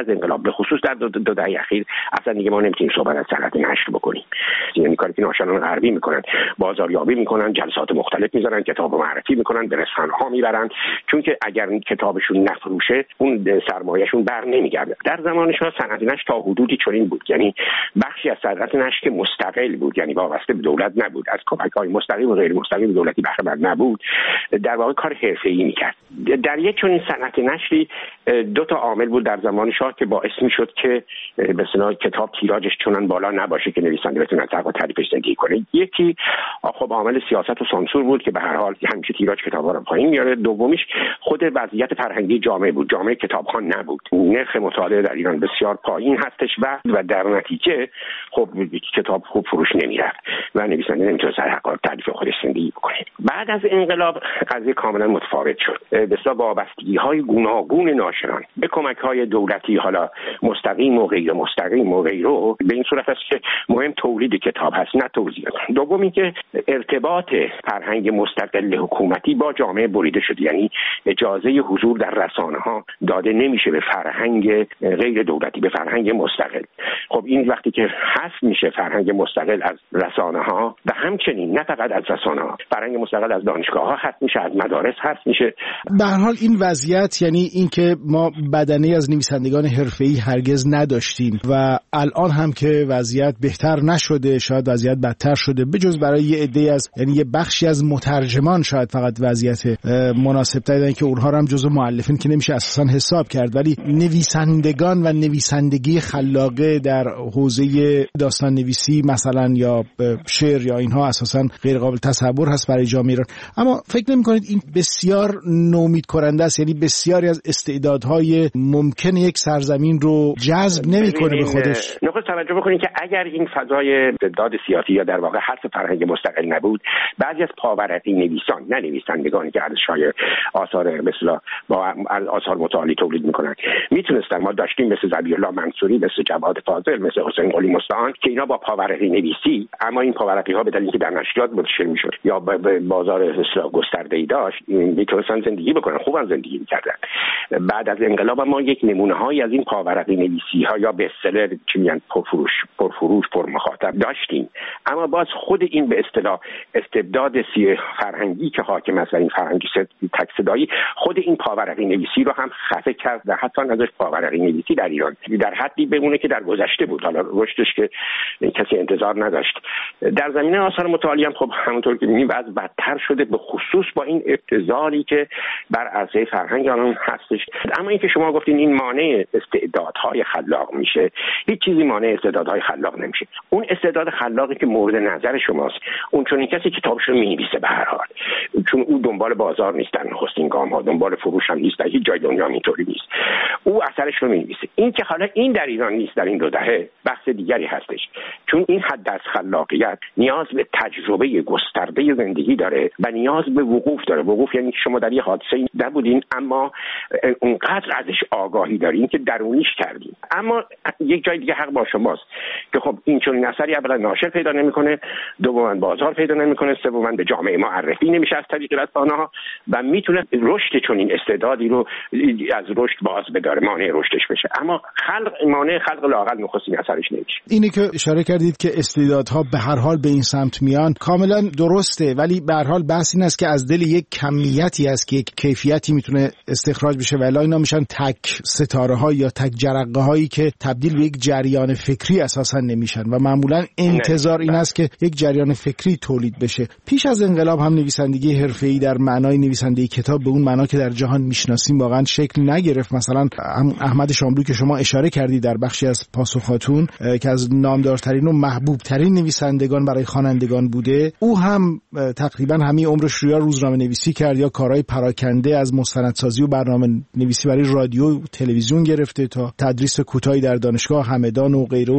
از انقلاب به خصوص در دو, دو دهه اخیر اصلا دیگه ما نمیتونیم صحبت از صنعت نشر بکنیم. یعنی کاری که ناشران غربی میکنن، بازاریابی میکنن، جلسات مختلف میذارن، کتاب معرفی میکنن، به رسانه‌ها میبرن، چون که اگر کتابشون نفروشه اون سرمایه‌شون بر نمیگرده. در زمان شاه صنعت نشر تا حدودی چنین بود، یعنی بخشی از صنعت نشر که مستقل بود، یعنی وابسته به دولت نبود، از کمک‌های مستقیم و غیر مستقیم دولتی بهره مند نبود، در واقع کار حرفه‌ای میکرد. در یک چنین صنعت نشری دو تا عامل بود در زمان شاه که باعث میشد که به اصطلاح کتاب تیراژش چنان بالا نباشه که نویسنده بتونه از حق و تعریفش زندگی کنه. یکی خب عامل سیاست و سانسور بود که به هر حال همیشه تیراژ کتابا رو پایین میاره. دومیش خود وضعیت فرهنگی جامعه بود، جامعه کتابخوان نبود، نرخ مطالعه در ایران بسیار پایین هستش و و در نتیجه خب کتاب خوب فروش نمیرفت و نویسنده نمیتونه از حق و تعریف خودش زندگی بکنه. بعد از انقلاب قضیه کاملا متفاوت شد. به اصطلاح وابستگی‌های گوناگون ناشران به کمک‌های دولتی، حالا مستقیم و غیر مستقیم و غیره، به این صورت است که مهم تولید کتاب هست نه توزیع. دومی که ارتباط فرهنگ مستقل حکومتی با جامعه بریده شد، یعنی اجازه حضور در رسانه‌ها داده نمیشه به فرهنگ غیر دولتی، به فرهنگ مستقل. خب این وقتی که حذف میشه فرهنگ مستقل از رسانه‌ها و همچنین نه فقط از رسانه‌ها، فرهنگ مستقل از دانشگاه‌ها حذف میشه، از مدارس حذف میشه. به هر حال این وضعیت، یعنی اینکه ما بدنه از نویسندگان حرفه‌ای هرگز نداشتیم و الان هم که وضعیت بهتر نشده، شاید وضعیت بدتر شده، بجز برای یه عده از، یعنی یه بخشی از مترجمان شاید فقط وضعیت مناسب تری که اونها هم جزو مؤلفین که نمیشه اساسا حساب کرد، ولی نویسندگان و نویسندگی خلاقه در حوزه داستان نویسی مثلا یا شعر یا اینها اساسا غیر قابل تصور هست برای جامعه ایران. اما فکر نمی‌کنید این بسیار نومید کننده است؟ یعنی بسیاری از استعدادهای ممکن یک سرزمین رو جذب نمی‌کنه به خودش. نخست توجه بکنید که اگر این فضای استعداد سیاسی یا در واقع حرف فرهنگ مستقل نبود، بعضی از پاورقی نویسان، نه نویسندگانی که ارزش‌های آثار مثلا با آثار متعالی تولید می‌کنن، میتونستن، ما داشتیم مثل ذبیح‌الله منصوری، مثل جواد فاضل، مثل حسین قلی مستعان که اینا با پاورقی نویسی، اما این پاورقی‌ها به دلیل اینکه در نشریات منتشر می‌شد یا به بازار اصلاح گسترده‌ای داشت، میتونستن زندگی بکنن، خوبا زندگی می‌کردن. بعد از انقلاب ما یک نمونه‌هایی از این پاورقی نویسی‌ها یا bestseller چی میگن پرفروش پرفروش پرمخاطب داشتیم، اما باز خود این به اصطلاح استبداد سی فرهنگی که حاکم است، این فرهنگی تک صدایی، خود این پاورقی نویسی رو هم خفه کرد و حتی ازش پاورقی نویسی در ایران در حدی بمونه که در گذشته بود، حالا رشدش که کسی انتظار نداشت. در زمینه آثار متعالی هم خب همونطور که می‌بینیم وضع بدتر شده، به خصوص با این ابتذالی که بر عرصه فرهنگ آنان هستش. اما اینکه شما گفتین این مانع استعدادهای خلاق میشه، هیچ چیزی مانع استعدادهای خلاق نمیشه. اون استعداد خلاقی که مورد نظر شماست، اون چون این کسی کتابش رو می‌نویسه به هر حال، چون او دنبال بازار نیستن، نخستین گام ها دنبال فروش هم نیست، هیچ جای دنیا اینطوری نیست، او اثرش رو می‌نویسه. این که حالا این در ایران نیست در این دو دهه بحث دیگری هستش، چون این حد از خلاقیت نیاز به تجربه گسترده زندگی داره و نیاز به وقوف داره. وقوف یعنی شما در یه حادثه نبودین اما اونقدر ازش آگاهی دارین که درونیش کردین. اما یک جای دیگه حق با شماست که خب این چون اثری اولا ناشر پیدا نمیکنه، دوما بازار پیدا نمیکنه، سوما به جامعه معرفی نمیشه از طریق رسانه‌ها و میتونه رشد چون این استعدادی رو از رشد باز بداره، مانع رشدش بشه. اما خلق مانع خلق لااقل نخستین اثرش نمیشه. اینی که اشاره کردید که استعدادها به هر حال به این سمت میان کاملا درسته، ولی به هر حال بحث این است که از دل یک کمیتی است که یک کیفیتی میتونه استخراج بشه و الا اینا میشن تک ستاره ها یا تک جرقه هایی که تبدیل به یک جریان فکری اساسا نمیشن و معمولا انتظار این است که یک جریان فکری تولید بشه. پیش از انقلاب هم نویسندگی حرفه‌ای در معنای نویسندگی کتاب به اون معنا که در جهان میشناسیم واقعا شکل نگرفت. مثلا احمد شاملو که شما اشاره کردید در بخشی از پاسخاتون که از نامدارترین و محبوب ترین نویسندگان برای خوانندگان بوده، او هم تقریبا همین عمرش رو یا روزنامه نویسی کرد یا کارهای پراکنده از مستندسازی و برنامه نویسی برای رادیو و تلویزیون گرفته تا تدریس کوتاهی در دانشگاه همدان و غیره و غیره.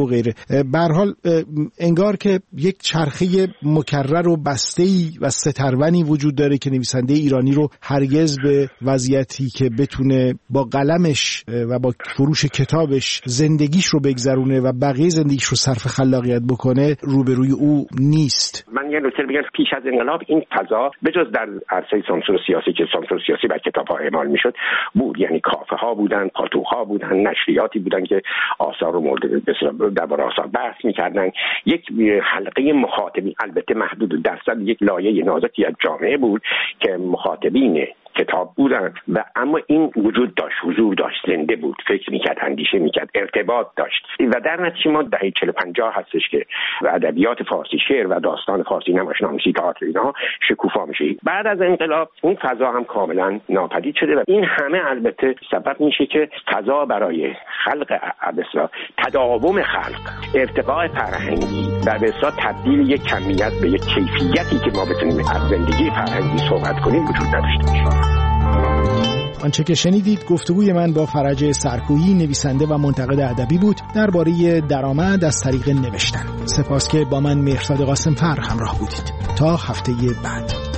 به هر حال انگار که یک چرخه مکرر و بسته‌ای و سترونی وجود داره که نویسنده ایرانی رو هرگز به وضعیتی که بتونه با قلمش و با فروش کتابش زندگیش رو بگذرونه و بقیه زندگیش رو صرف خلاقیت بکنه روبروی او نیست. من یه نکته بگم، پیش از انقلاب این فضا به جز در عرصه سانسور سیاسی که سانسور سیاسی بر کتاب‌ها اعمال میشد بود، یعنی کافه ها بودن، پاتوق‌ها بودن، نشریاتی بودن که آثار رو مورد درباره آثار بحث می‌کردن. یک حلقه مخاطبین، البته محدود درصد، یک لایه نازکی از جامعه بود که مخاطبین کتاب بودن و اما این وجود داشت، حضور داشت، زنده بود، فکر میکرد، اندیشه میکرد، ارتباط داشت و در نتیجه ما دهه چهل پنجاه هستش که ادبیات فارسی، شعر و داستان فارسی، نمایشنامه‌نویسی، تئاتر، اینها شکوفا میشه. بعد از انقلاب اون فضا هم کاملا ناپدید شده و این همه البته سبب میشه که فضا برای خلق بسیار تداوم خلق، ارتقاء فرهنگی و بسیار تبدیل یک کمیت به یک کیفیتی که ما بتونیم از زندگی فرهنگی صحبت کنیم وجود نداشته باشه. آنچه که شنیدید گفتگوی من با فرج سرکویی، نویسنده و منتقد ادبی بود درباره درآمد از طریق نوشتن. سپاس که با من مهرداد قاسم‌فر همراه بودید. تا هفته بعد.